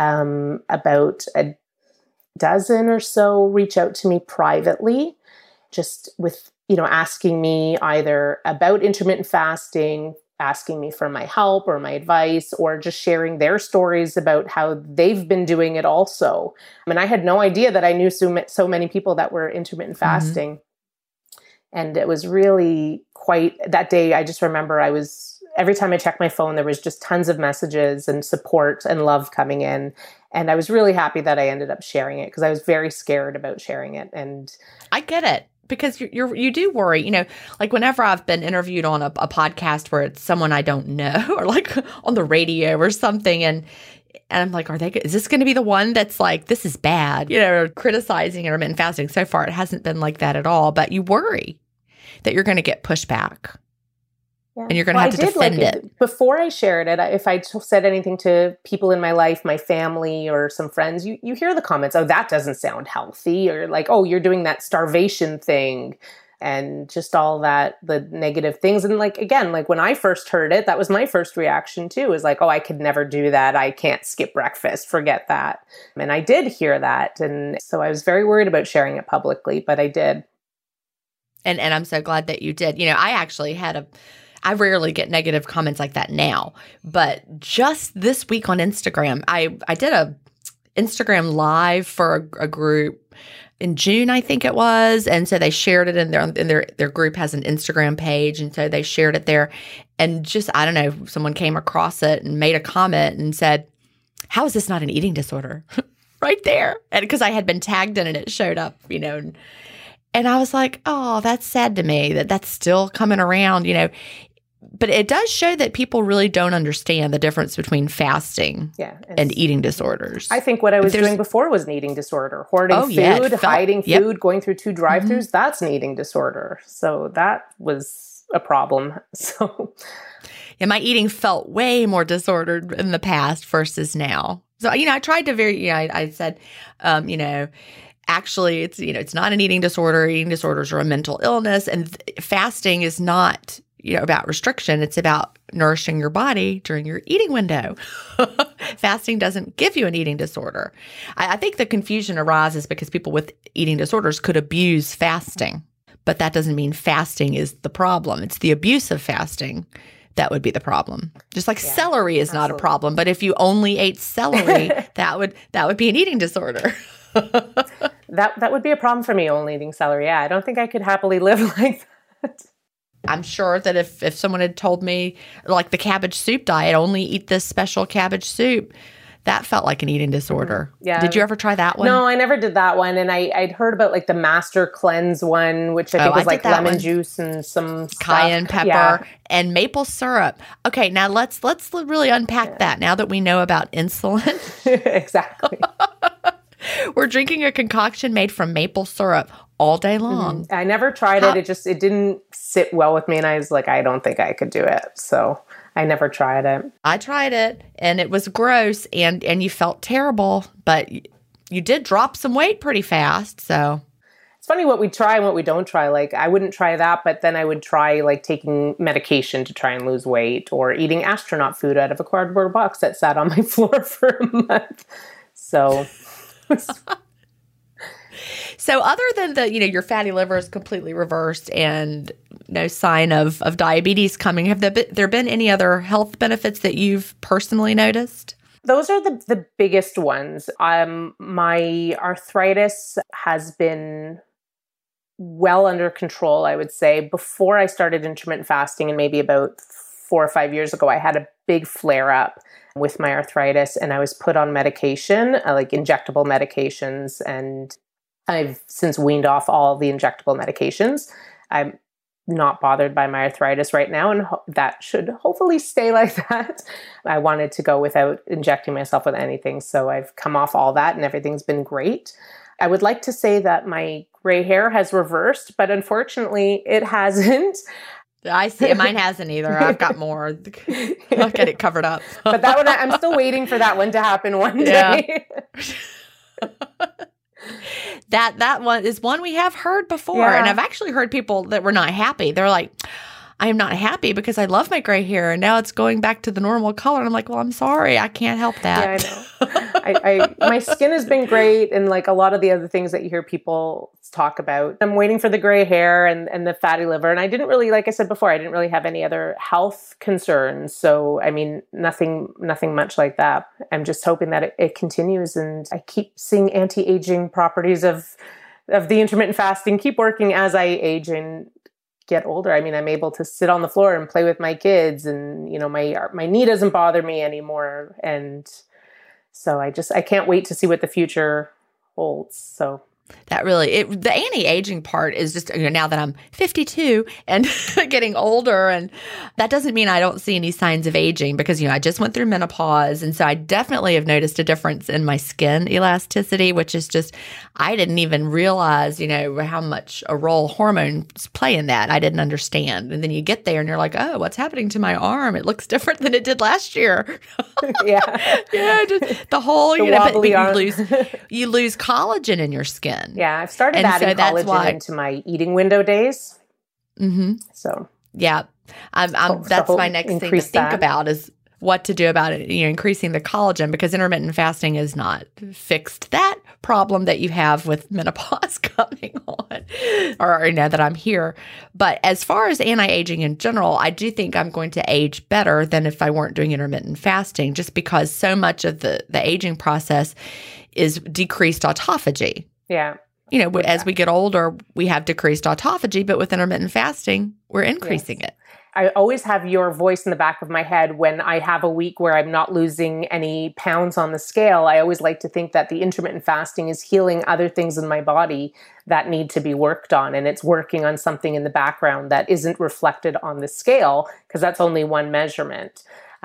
about a dozen or so reach out to me privately, just with, asking me either about intermittent fasting, asking me for my help or my advice, or just sharing their stories about how they've been doing it also. I mean, I had no idea that I knew so many people that were intermittent fasting. And it was really quite, that day, I just remember every time I checked my phone, there was just tons of messages and support and love coming in. And I was really happy that I ended up sharing it because I was very scared about sharing it. And I get it because you do worry, like whenever I've been interviewed on a podcast where it's someone I don't know or like on the radio or something. And I'm like, is this going to be the one that's like, this is bad, criticizing intermittent fasting? So far, it hasn't been like that at all. But you worry that you're going to get pushback. Yeah. And you're going to have to defend it. Before I shared it, if I said anything to people in my life, my family or some friends, you hear the comments, oh, that doesn't sound healthy. Or like, oh, you're doing that starvation thing. And just all that, the negative things. And like, again, like when I first heard it, that was my first reaction too, is like, oh, I could never do that. I can't skip breakfast. Forget that. And I did hear that. And so I was very worried about sharing it publicly, but I did. And I'm so glad that you did. I actually I rarely get negative comments like that now, but just this week on Instagram, I did a Instagram live for a group in June, I think it was. And so they shared it in their group has an Instagram page. And so they shared it there. And just, I don't know, someone came across it and made a comment and said, how is this not an eating disorder? Right there. And because I had been tagged in it, it showed up, and I was like, oh, that's sad to me that's still coming around, But it does show that people really don't understand the difference between fasting and eating disorders. I think what I was doing before was an eating disorder. Hoarding food, hiding food, going through 2 drive-thrus, that's an eating disorder. So that was a problem. So my eating felt way more disordered in the past versus now. So, I tried to I said, actually, it's not an eating disorder. Eating disorders are a mental illness. And fasting is not about restriction. It's about nourishing your body during your eating window. Fasting doesn't give you an eating disorder. I think the confusion arises because people with eating disorders could abuse fasting, but that doesn't mean fasting is the problem. It's the abuse of fasting that would be the problem. Just like celery is not a problem, but if you only ate celery, that would be an eating disorder. That would be a problem for me, only eating celery. Yeah, I don't think I could happily live like that. I'm sure that if someone had told me, like the cabbage soup diet, only eat this special cabbage soup, that felt like an eating disorder. Yeah. Did you ever try that one? No, I never did that one. And I'd heard about like the Master Cleanse one, which I think was like lemon juice and some cayenne pepper and maple syrup. Okay, now let's really unpack that now that we know about insulin. Exactly. We're drinking a concoction made from maple syrup all day long. I never tried it. It didn't sit well with me. And I was like, I don't think I could do it. So I never tried it. I tried it and it was gross and you felt terrible, but you did drop some weight pretty fast. So it's funny what we try and what we don't try. Like I wouldn't try that, but then I would try like taking medication to try and lose weight or eating astronaut food out of a cardboard box that sat on my floor for a month. So... So other than your fatty liver is completely reversed and no sign of diabetes coming, have there been any other health benefits that you've personally noticed? Those are the biggest ones. My arthritis has been well under control, I would say. Before I started intermittent fasting, and maybe about 4 or 5 years ago, I had a big flare-up with my arthritis, and I was put on medication, like injectable medications, and I've since weaned off all the injectable medications. I'm not bothered by my arthritis right now, and that should hopefully stay like that. I wanted to go without injecting myself with anything, so I've come off all that, and everything's been great. I would like to say that my gray hair has reversed, but unfortunately it hasn't. I see. Mine hasn't either. I've got more. I'll get it covered up. But that one, I'm still waiting for that one to happen one day. Yeah. That one is one we have heard before. And I've actually heard people that were not happy. They're like, I am not happy because I love my gray hair and now it's going back to the normal color. And I'm like, well, I'm sorry. I can't help that. Yeah, I know. My skin has been great. And like a lot of the other things that you hear people talk about, I'm waiting for the gray hair and the fatty liver. And I didn't really, like I said before, I didn't really have any other health concerns. So, I mean, nothing much like that. I'm just hoping that it continues. And I keep seeing anti-aging properties of the intermittent fasting keep working as I age and get older. I mean, I'm able to sit on the floor and play with my kids, and my knee doesn't bother me anymore. And so I can't wait to see what the future holds. So The anti-aging part is just, now that I'm 52 and getting older, and that doesn't mean I don't see any signs of aging because, I just went through menopause. And so I definitely have noticed a difference in my skin elasticity, which is just, I didn't even realize, how much a role hormones play in that. I didn't understand. And then you get there and you're like, oh, what's happening to my arm? It looks different than it did last year. Yeah. Just the whole, but you lose collagen in your skin. Yeah, I've started adding collagen into my eating window days. Mm-hmm. So yeah, that's my next thing to think about is what to do about it. Increasing the collagen, because intermittent fasting has not fixed that problem that you have with menopause coming on, or that I'm here. But as far as anti-aging in general, I do think I'm going to age better than if I weren't doing intermittent fasting, just because so much of the aging process is decreased autophagy. Yeah. As we get older, we have decreased autophagy, but with intermittent fasting, we're increasing it. I always have your voice in the back of my head when I have a week where I'm not losing any pounds on the scale. I always like to think that the intermittent fasting is healing other things in my body that need to be worked on. And it's working on something in the background that isn't reflected on the scale, because that's only one measurement.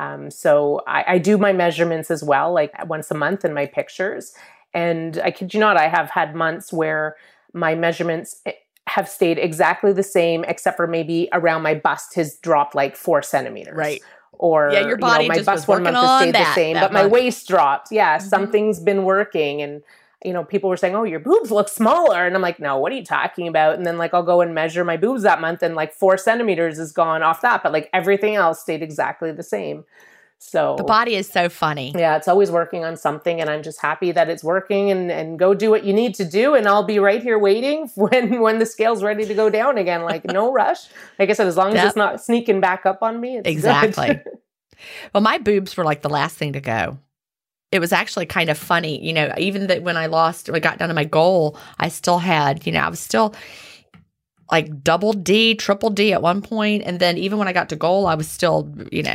So I do my measurements as well, like once a month in my pictures. And I kid you not, I have had months where my measurements have stayed exactly the same, except for maybe around my bust has dropped like 4 centimeters. Right. Or your body my just bust one month has stayed the same, but my waist dropped. Yeah, Mm-hmm. something's been working. And, people were saying, oh, your boobs look smaller. And I'm like, no, what are you talking about? And then I'll go and measure my boobs that month and 4 centimeters is gone off that. But everything else stayed exactly the same. So the body is so funny. Yeah, it's always working on something, and I'm just happy that it's working, and go do what you need to do, and I'll be right here waiting when the scale's ready to go down again. No rush. Like I said, as long as it's not sneaking back up on me, it's exactly. good. Well, my boobs were the last thing to go. It was actually kind of funny, even that when I got down to my goal, I still had, I was still double D, triple D at one point. And then even when I got to goal, I was still,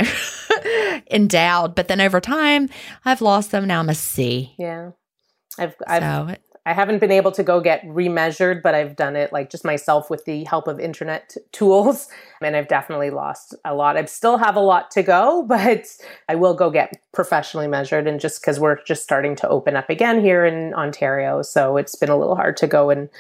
endowed. But then over time, I've lost them. Now I'm a C. Yeah. I haven't been able to go get remeasured, but I've done it just myself with the help of internet tools. And I've definitely lost a lot. I still have a lot to go, but I will go get professionally measured. And just because we're just starting to open up again here in Ontario. So it's been a little hard to go and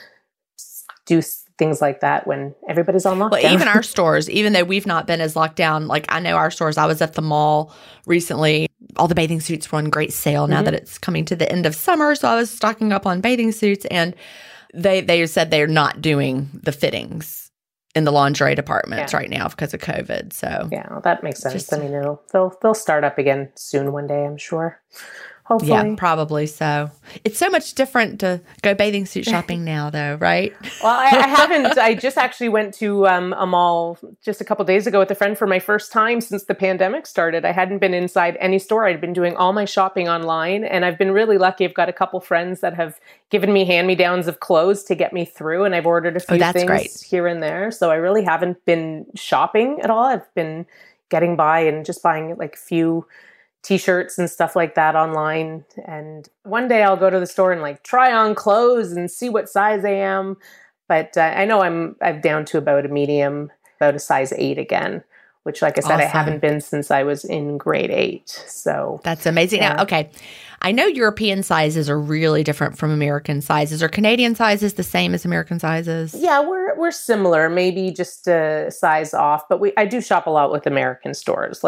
do things like that when everybody's on lockdown. Well, even our stores, even though we've not been as locked down, I know our stores, I was at the mall recently. All the bathing suits were on great sale now that it's coming to the end of summer. So I was stocking up on bathing suits, and they said they're not doing the fittings in the lingerie departments right now because of COVID. So yeah, well, that makes sense. They'll start up again soon one day, I'm sure. Hopefully. Yeah, probably so. It's so much different to go bathing suit shopping now, though, right? Well, I haven't. I just actually went to a mall just a couple days ago with a friend for my first time since the pandemic started. I hadn't been inside any store. I'd been doing all my shopping online, and I've been really lucky. I've got a couple friends that have given me hand-me-downs of clothes to get me through, and I've ordered a few things here and there. So I really haven't been shopping at all. I've been getting by and just buying a few T-shirts and stuff like that online. And one day I'll go to the store and try on clothes and see what size I am. But I know I'm down to about a medium, about a size 8 again, which, like I said, I haven't been since I was in grade 8. So that's amazing. Yeah. Now, okay. I know European sizes are really different from American sizes. Are Canadian sizes the same as American sizes? Yeah, we're similar, maybe just a size off. But I do shop a lot with American stores,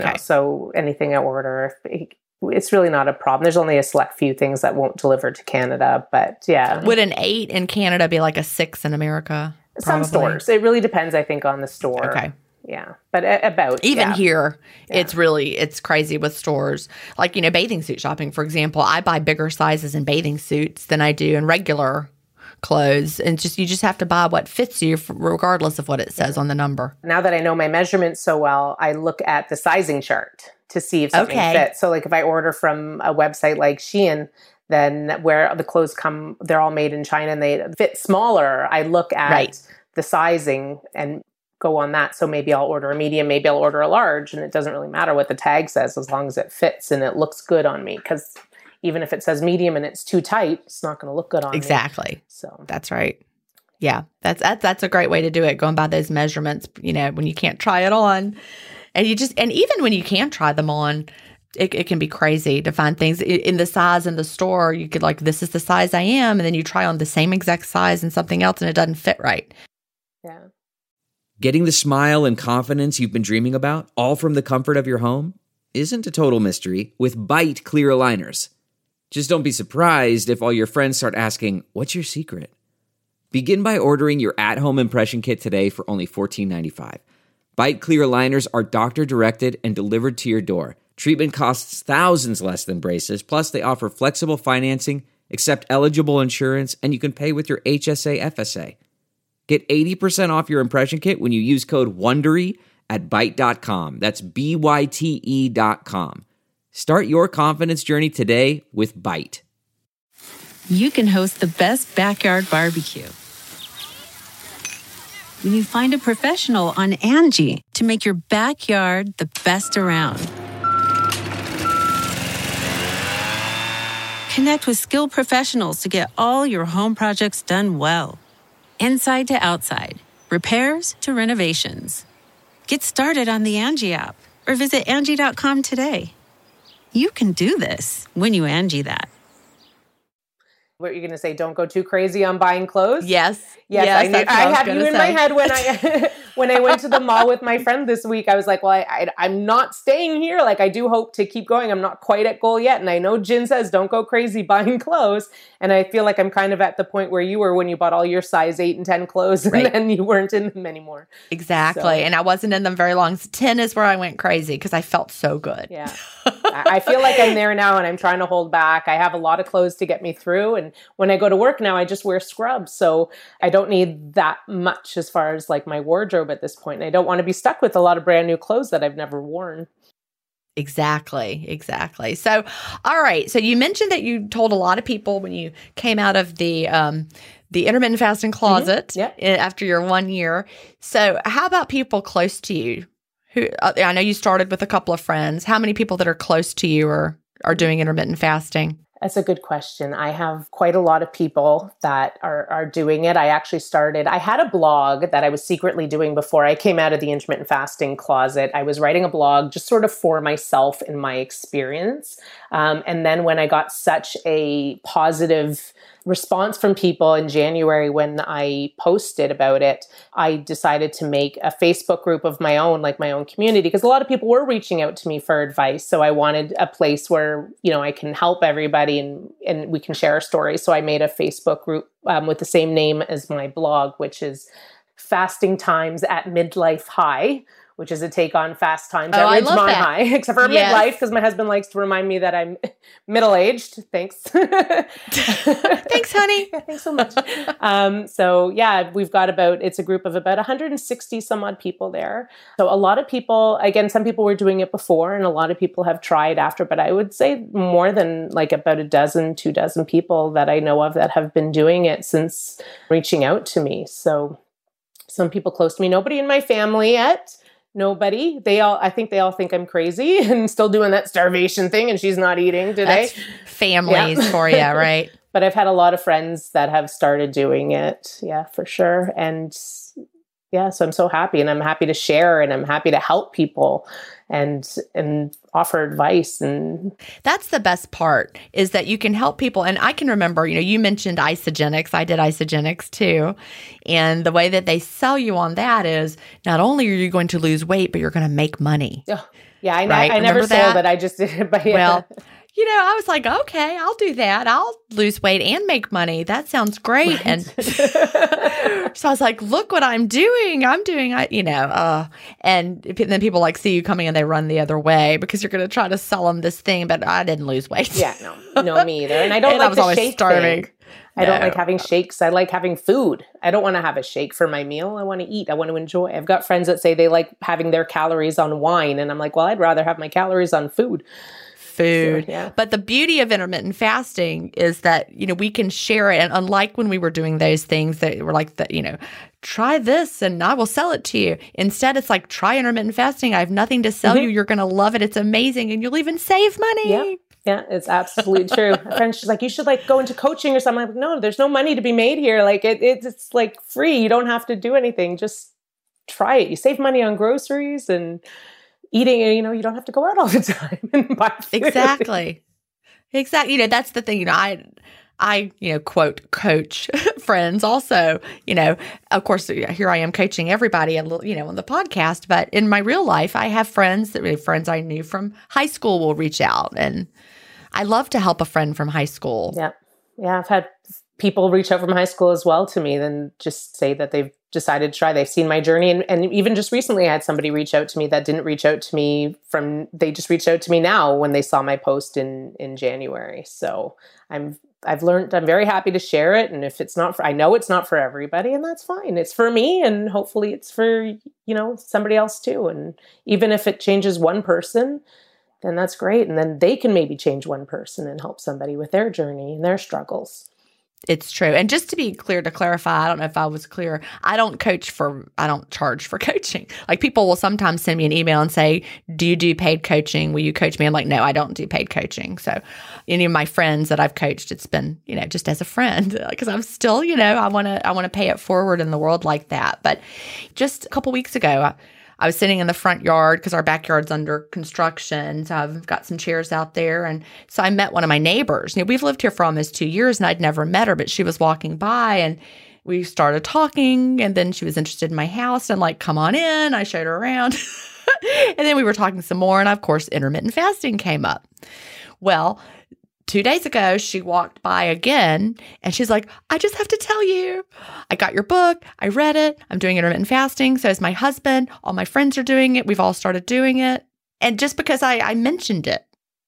so anything I order, it's really not a problem. There's only a select few things that won't deliver to Canada, but yeah. Would an 8 in Canada be like a 6 in America? Some stores. It really depends, I think, on the store. Okay. Yeah, but about even here, it's crazy with stores. Bathing suit shopping, for example, I buy bigger sizes in bathing suits than I do in regular clothes, and you just have to buy what fits you, regardless of what it says on the number. Now that I know my measurements so well, I look at the sizing chart to see if something fits. So, if I order from a website like Shein, then where the clothes come, they're all made in China and they fit smaller. I look at the sizing and go on that. So maybe I'll order a medium, maybe I'll order a large, and it doesn't really matter what the tag says as long as it fits and it looks good on me. Because even if it says medium and it's too tight, it's not going to look good on me. Exactly. So that's right. Yeah, that's a great way to do it, going by those measurements, when you can't try it on. And even when you can try them on, it can be crazy to find things in the size in the store. You could this is the size I am, and then you try on the same exact size and something else and it doesn't fit right. Yeah. Getting the smile and confidence you've been dreaming about, all from the comfort of your home, isn't a total mystery with Byte clear aligners. Just don't be surprised if all your friends start asking, "What's your secret?" Begin by ordering your at-home impression kit today for only $14.95. Byte clear aligners are doctor-directed and delivered to your door. Treatment costs thousands less than braces, plus they offer flexible financing, accept eligible insurance, and you can pay with your HSA FSA. Get 80% off your impression kit when you use code WONDERY at Byte.com. That's BYTE.com. Start your confidence journey today with Byte. You can host the best backyard barbecue when you find a professional on Angie to make your backyard the best around. Connect with skilled professionals to get all your home projects done well. Inside to outside, repairs to renovations. Get started on the Angie app or visit Angie.com today. You can do this when you Angie that. What you're going to say, don't go too crazy on buying clothes? Yes. I had you in my head when when I went to the mall with my friend this week. I was like, well, I'm not staying here. I do hope to keep going. I'm not quite at goal yet. And I know Jen says, don't go crazy buying clothes. And I feel like I'm kind of at the point where you were when you bought all your size 8 and 10 clothes and then you weren't in them anymore. Exactly. So. And I wasn't in them very long. So 10 is where I went crazy because I felt so good. Yeah. I feel like I'm there now and I'm trying to hold back. I have a lot of clothes to get me through. And when I go to work now, I just wear scrubs. So I don't need that much as far as my wardrobe at this point. And I don't want to be stuck with a lot of brand new clothes that I've never worn. Exactly. So, all right. So you mentioned that you told a lot of people when you came out of the intermittent fasting closet after your 1 year. So how about people close to you? Who I know you started with a couple of friends. How many people that are close to you are doing intermittent fasting? That's a good question. I have quite a lot of people that are doing it. I had a blog that I was secretly doing before I came out of the intermittent fasting closet. I was writing a blog just sort of for myself and my experience. And then when I got such a positive response from people in January when I posted about it, I decided to make a Facebook group of my own, my own community, because a lot of people were reaching out to me for advice. So I wanted a place where, I can help everybody and we can share our stories. So I made a Facebook group with the same name as my blog, which is Fasting Times at Midlife High, which is a take on fast times at Ridgemont High, except for midlife, because my husband likes to remind me that I'm middle-aged. Thanks. Thanks, honey. Yeah, thanks so much. We've got it's a group of about 160 some odd people there. So a lot of people, again, some people were doing it before and a lot of people have tried after, but I would say more than about 2 dozen people that I know of that have been doing it since reaching out to me. So some people close to me, nobody in my family yet. Nobody. I think they all think I'm crazy and still doing that starvation thing and she's not eating today. That's families for you, right? But I've had a lot of friends that have started doing it. Yeah, for sure. And so I'm so happy and I'm happy to share and I'm happy to help people and offer advice. And that's the best part is that you can help people. And I can remember, you mentioned Isagenix. I did Isagenix too. And the way that they sell you on that is not only are you going to lose weight, but you're going to make money. Oh, yeah, I right? never sold it. I just did it. But Well, I was like, okay, I'll do that. I'll lose weight and make money. That sounds great. Right. And so I was like, look what I'm doing. And then people see you coming and they run the other way because you're going to try to sell them this thing, but I didn't lose weight. Yeah, no, me either. And I don't like the shake starving thing. I don't like having shakes. I like having food. I don't want to have a shake for my meal. I want to eat. I want to enjoy. I've got friends that say they like having their calories on wine. And I'm like, well, I'd rather have my calories on food. So, yeah. But the beauty of intermittent fasting is that, we can share it. And unlike when we were doing those things that were try this and I will sell it to you. Instead, it's try intermittent fasting. I have nothing to sell you. You're going to love it. It's amazing. And you'll even save money. Yeah. Yeah, it's absolutely true. A friend, she's like, you should like go into coaching or something. I'm like, no, there's no money to be made here. Like it's like free. You don't have to do anything. Just try it. You save money on groceries and eating, and you don't have to go out all the time and buy food. Exactly. That's the thing. I quote, coach friends also, of course, here I am coaching everybody, on the podcast, but in my real life, I have friends I knew from high school will reach out, and I love to help a friend from high school. Yeah. Yeah. I've had people reach out from high school as well to me, then just say that they've decided to try. They've seen my journey. And even just recently, I had somebody reach out to me that didn't reach out to me they just reached out to me now when they saw my post in January. So I've learned, I'm very happy to share it. And if it's not I know it's not for everybody, and that's fine. It's for me, and hopefully it's for, somebody else too. And even if it changes one person, then that's great. And then they can maybe change one person and help somebody with their journey and their struggles. It's true. And just to be clear, to clarify, I don't know if I was clear, I don't charge for coaching. Like, people will sometimes send me an email and say, do you do paid coaching? Will you coach me? I'm like, no, I don't do paid coaching. So any of my friends that I've coached, it's been, just as a friend, because I'm still, I want to pay it forward in the world like that. But just a couple weeks ago, I was sitting in the front yard because our backyard's under construction. So I've got some chairs out there. And so I met one of my neighbors. We've lived here for almost 2 years, and I'd never met her, but she was walking by and we started talking. And then she was interested in my house and like, come on in. I showed her around. And then we were talking some more. And of course, intermittent fasting came up. Well, 2 days ago, she walked by again and she's like, I just have to tell you, I got your book. I read it. I'm doing intermittent fasting. So is my husband. All my friends are doing it. We've all started doing it. And just because I mentioned it,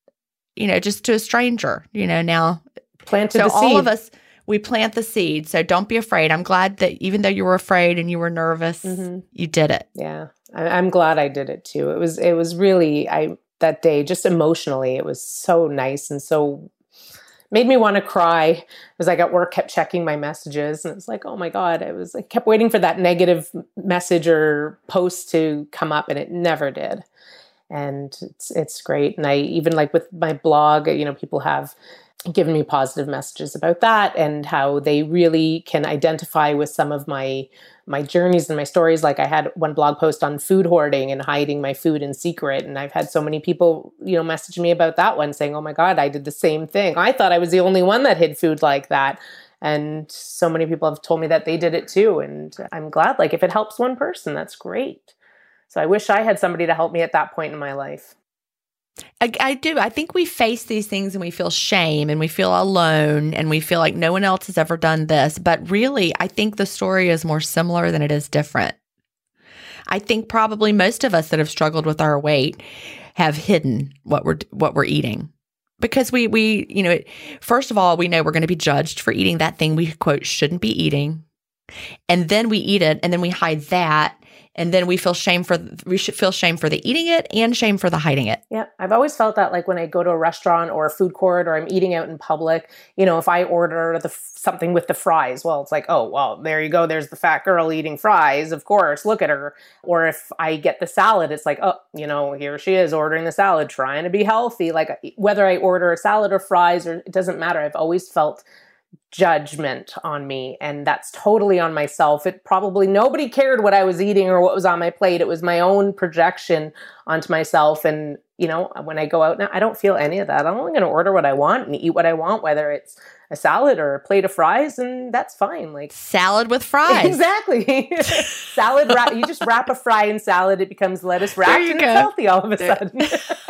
just to a stranger, now. Planted the seed. So all of us, we plant the seed. So don't be afraid. I'm glad that even though you were afraid and you were nervous, you did it. Yeah. I'm glad I did it too. It was really, that day, just emotionally, it was so nice and so made me want to cry. As I got work, kept checking my messages, and it's like, oh my God, I kept waiting for that negative message or post to come up, and it never did. And it's great. And I even like with my blog, people have given me positive messages about that and how they really can identify with some of my journeys and my stories. Like I had one blog post on food hoarding and hiding my food in secret. And I've had so many people, message me about that one saying, oh my God, I did the same thing. I thought I was the only one that hid food like that. And so many people have told me that they did it too. And I'm glad, like if it helps one person, that's great. So I wish I had somebody to help me at that point in my life. I do. I think we face these things and we feel shame and we feel alone and we feel like no one else has ever done this. But really, I think the story is more similar than it is different. I think probably most of us that have struggled with our weight have hidden what we're eating. Because we first of all, we know we're going to be judged for eating that thing we, quote, shouldn't be eating. And then we eat it and then we hide that. And then we should feel shame for the eating it and shame for the hiding it. Yeah. I've always felt that like when I go to a restaurant or a food court or I'm eating out in public, if I order something with the fries, well, it's like, oh, well, there you go. There's the fat girl eating fries. Of course, look at her. Or if I get the salad, it's like, oh, here she is ordering the salad, trying to be healthy. Like whether I order a salad or fries, or it doesn't matter. I've always felt judgment on me, and that's totally on myself. It probably nobody cared what I was eating or what was on my plate. It was my own projection onto myself. And when I go out now, I don't feel any of that. I'm only going to order what I want and eat what I want, whether it's a salad or a plate of fries, and that's fine. Like salad with fries. Exactly. Salad wrap. You just wrap a fry in salad, it becomes lettuce wrapped, and it's healthy all of a sudden.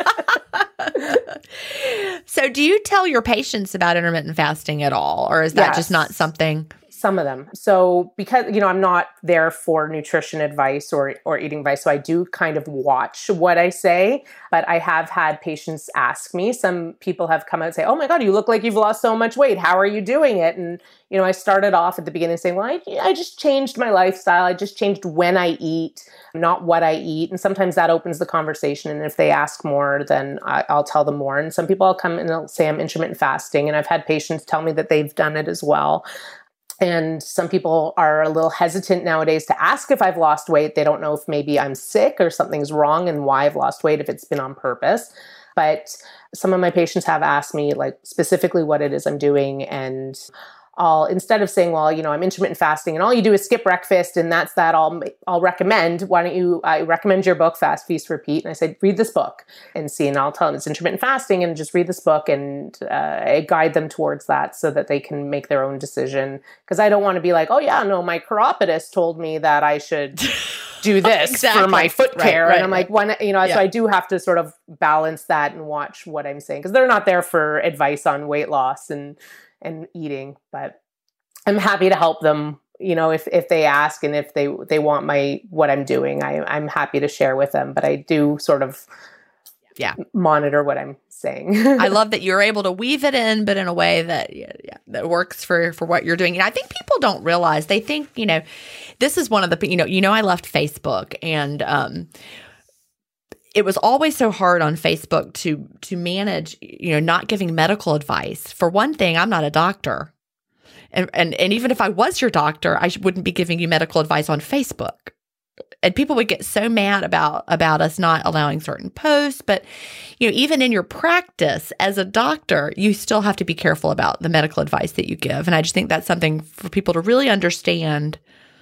So do you tell your patients about intermittent fasting at all? Or is that just not something? Some of them. So because, I'm not there for nutrition advice or eating advice, so I do kind of watch what I say, but I have had patients ask me. Some people have come out and say, oh my God, you look like you've lost so much weight. How are you doing it? And, I started off at the beginning saying, well, I just changed my lifestyle. I just changed when I eat, not what I eat. And sometimes that opens the conversation. And if they ask more, then I'll tell them more. And some people will come and they'll say I'm intermittent fasting. And I've had patients tell me that they've done it as well. And some people are a little hesitant nowadays to ask if I've lost weight. They don't know if maybe I'm sick or something's wrong and why I've lost weight, if it's been on purpose. But some of my patients have asked me like specifically what it is I'm doing. And instead of saying, well, I'm intermittent fasting and all you do is skip breakfast and that's that, I'll recommend, why don't you, I recommend your book, Fast, Feast, Repeat. And I said, read this book and see, and I'll tell them it's intermittent fasting and just read this book, and I guide them towards that so that they can make their own decision. Because I don't want to be like, oh yeah, no, my chiropodist told me that I should do this for my foot care. And I'm like, so I do have to sort of balance that and watch what I'm saying, because they're not there for advice on weight loss and eating, but I'm happy to help them, if they ask and if they want what I'm doing, I'm happy to share with them, but I do sort of monitor what I'm saying. I love that you're able to weave it in, but in a way that that works for what you're doing. And I think people don't realize, they think, this is one of the, I left Facebook, and it was always so hard on Facebook to manage, not giving medical advice. For one thing, I'm not a doctor. And even if I was your doctor, I wouldn't be giving you medical advice on Facebook. And people would get so mad about us not allowing certain posts. But, even in your practice as a doctor, you still have to be careful about the medical advice that you give. And I just think that's something for people to really understand,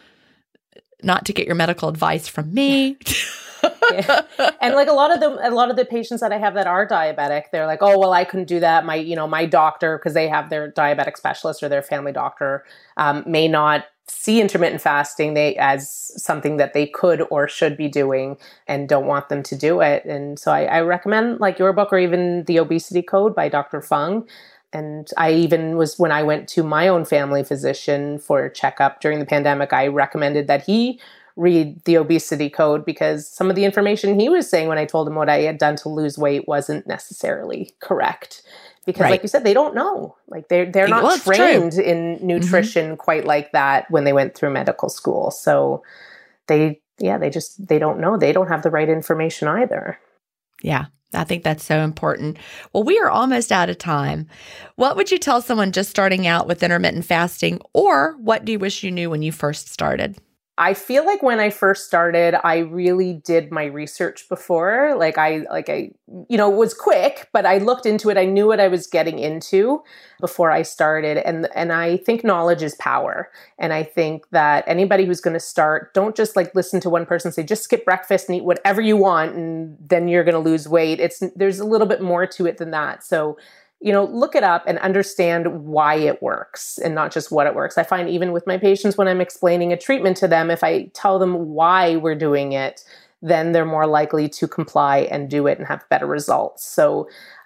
not to get your medical advice from me. Yeah. And like a lot of the patients that I have that are diabetic, they're like, oh, well, I couldn't do that. My doctor, because they have their diabetic specialist or their family doctor, may not see intermittent fasting as something that they could or should be doing, and don't want them to do it. And so I recommend like your book, or even The Obesity Code by Dr. Fung. And I even when I went to my own family physician for a checkup during the pandemic, I recommended that he read The Obesity Code, because some of the information he was saying when I told him what I had done to lose weight wasn't necessarily correct. Because like you said, they don't know. Like they're not trained in nutrition quite like that when they went through medical school. So they don't know. They don't have the right information either. Yeah. I think that's so important. Well, we are almost out of time. What would you tell someone just starting out with intermittent fasting, or what do you wish you knew when you first started? I feel like when I first started, I really did my research before. It was quick, but I looked into it. I knew what I was getting into before I started. And I think knowledge is power. And I think that anybody who's going to start, don't just like listen to one person say, just skip breakfast and eat whatever you want, and then you're going to lose weight. There's a little bit more to it than that. So look it up and understand why it works, and not just what it works. I find even with my patients, when I'm explaining a treatment to them, if I tell them why we're doing it, then they're more likely to comply and do it and have better results. So,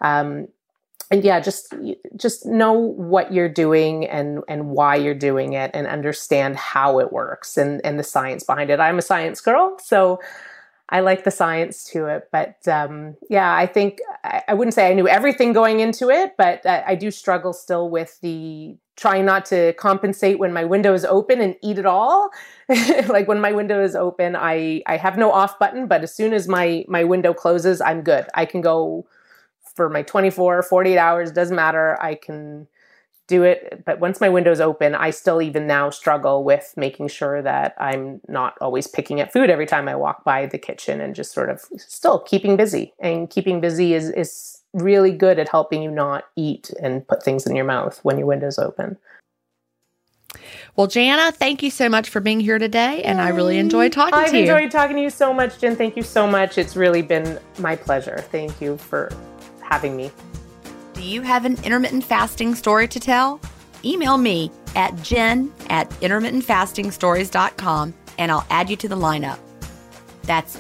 just know what you're doing and why you're doing it, and understand how it works and the science behind it. I'm a science girl, so I like the science to it, but I think I wouldn't say I knew everything going into it, but I do struggle still with the trying not to compensate when my window is open and eat it all. Like when my window is open, I have no off button, but as soon as my window closes, I'm good. I can go for my 24, 48 hours, doesn't matter. I can do it. But once my window's open, I still even now struggle with making sure that I'm not always picking at food every time I walk by the kitchen, and just sort of still keeping busy. And keeping busy is really good at helping you not eat and put things in your mouth when your window's open. Well, Jana, thank you so much for being here today. And I really enjoyed talking to you. I've enjoyed talking to you so much, Jen. Thank you so much. It's really been my pleasure. Thank you for having me. Do you have an intermittent fasting story to tell? Email me at jen@intermittentfastingstories.com, and I'll add you to the lineup. That's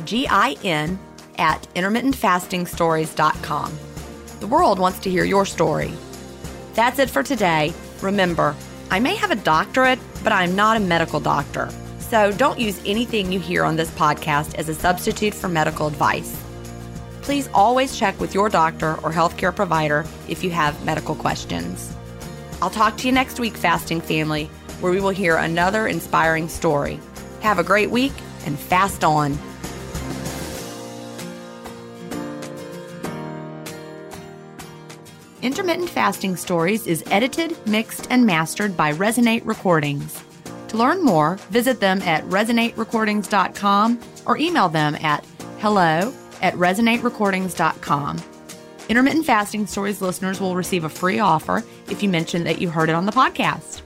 GIN@intermittentfastingstories.com. The world wants to hear your story. That's it for today. Remember, I may have a doctorate, but I'm not a medical doctor. So don't use anything you hear on this podcast as a substitute for medical advice. Please always check with your doctor or healthcare provider if you have medical questions. I'll talk to you next week, Fasting Family, where we will hear another inspiring story. Have a great week and fast on. Intermittent Fasting Stories is edited, mixed, and mastered by Resonate Recordings. To learn more, visit them at resonaterecordings.com or email them at hello@resonaterecordings.com. Intermittent Fasting Stories listeners will receive a free offer if you mention that you heard it on the podcast.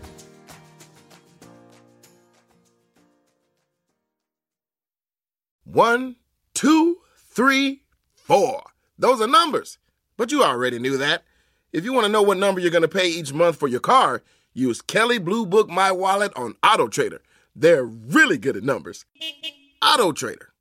One, two, three, four. Those are numbers. But you already knew that. If you want to know what number you're going to pay each month for your car, use Kelley Blue Book My Wallet on AutoTrader. They're really good at numbers. AutoTrader.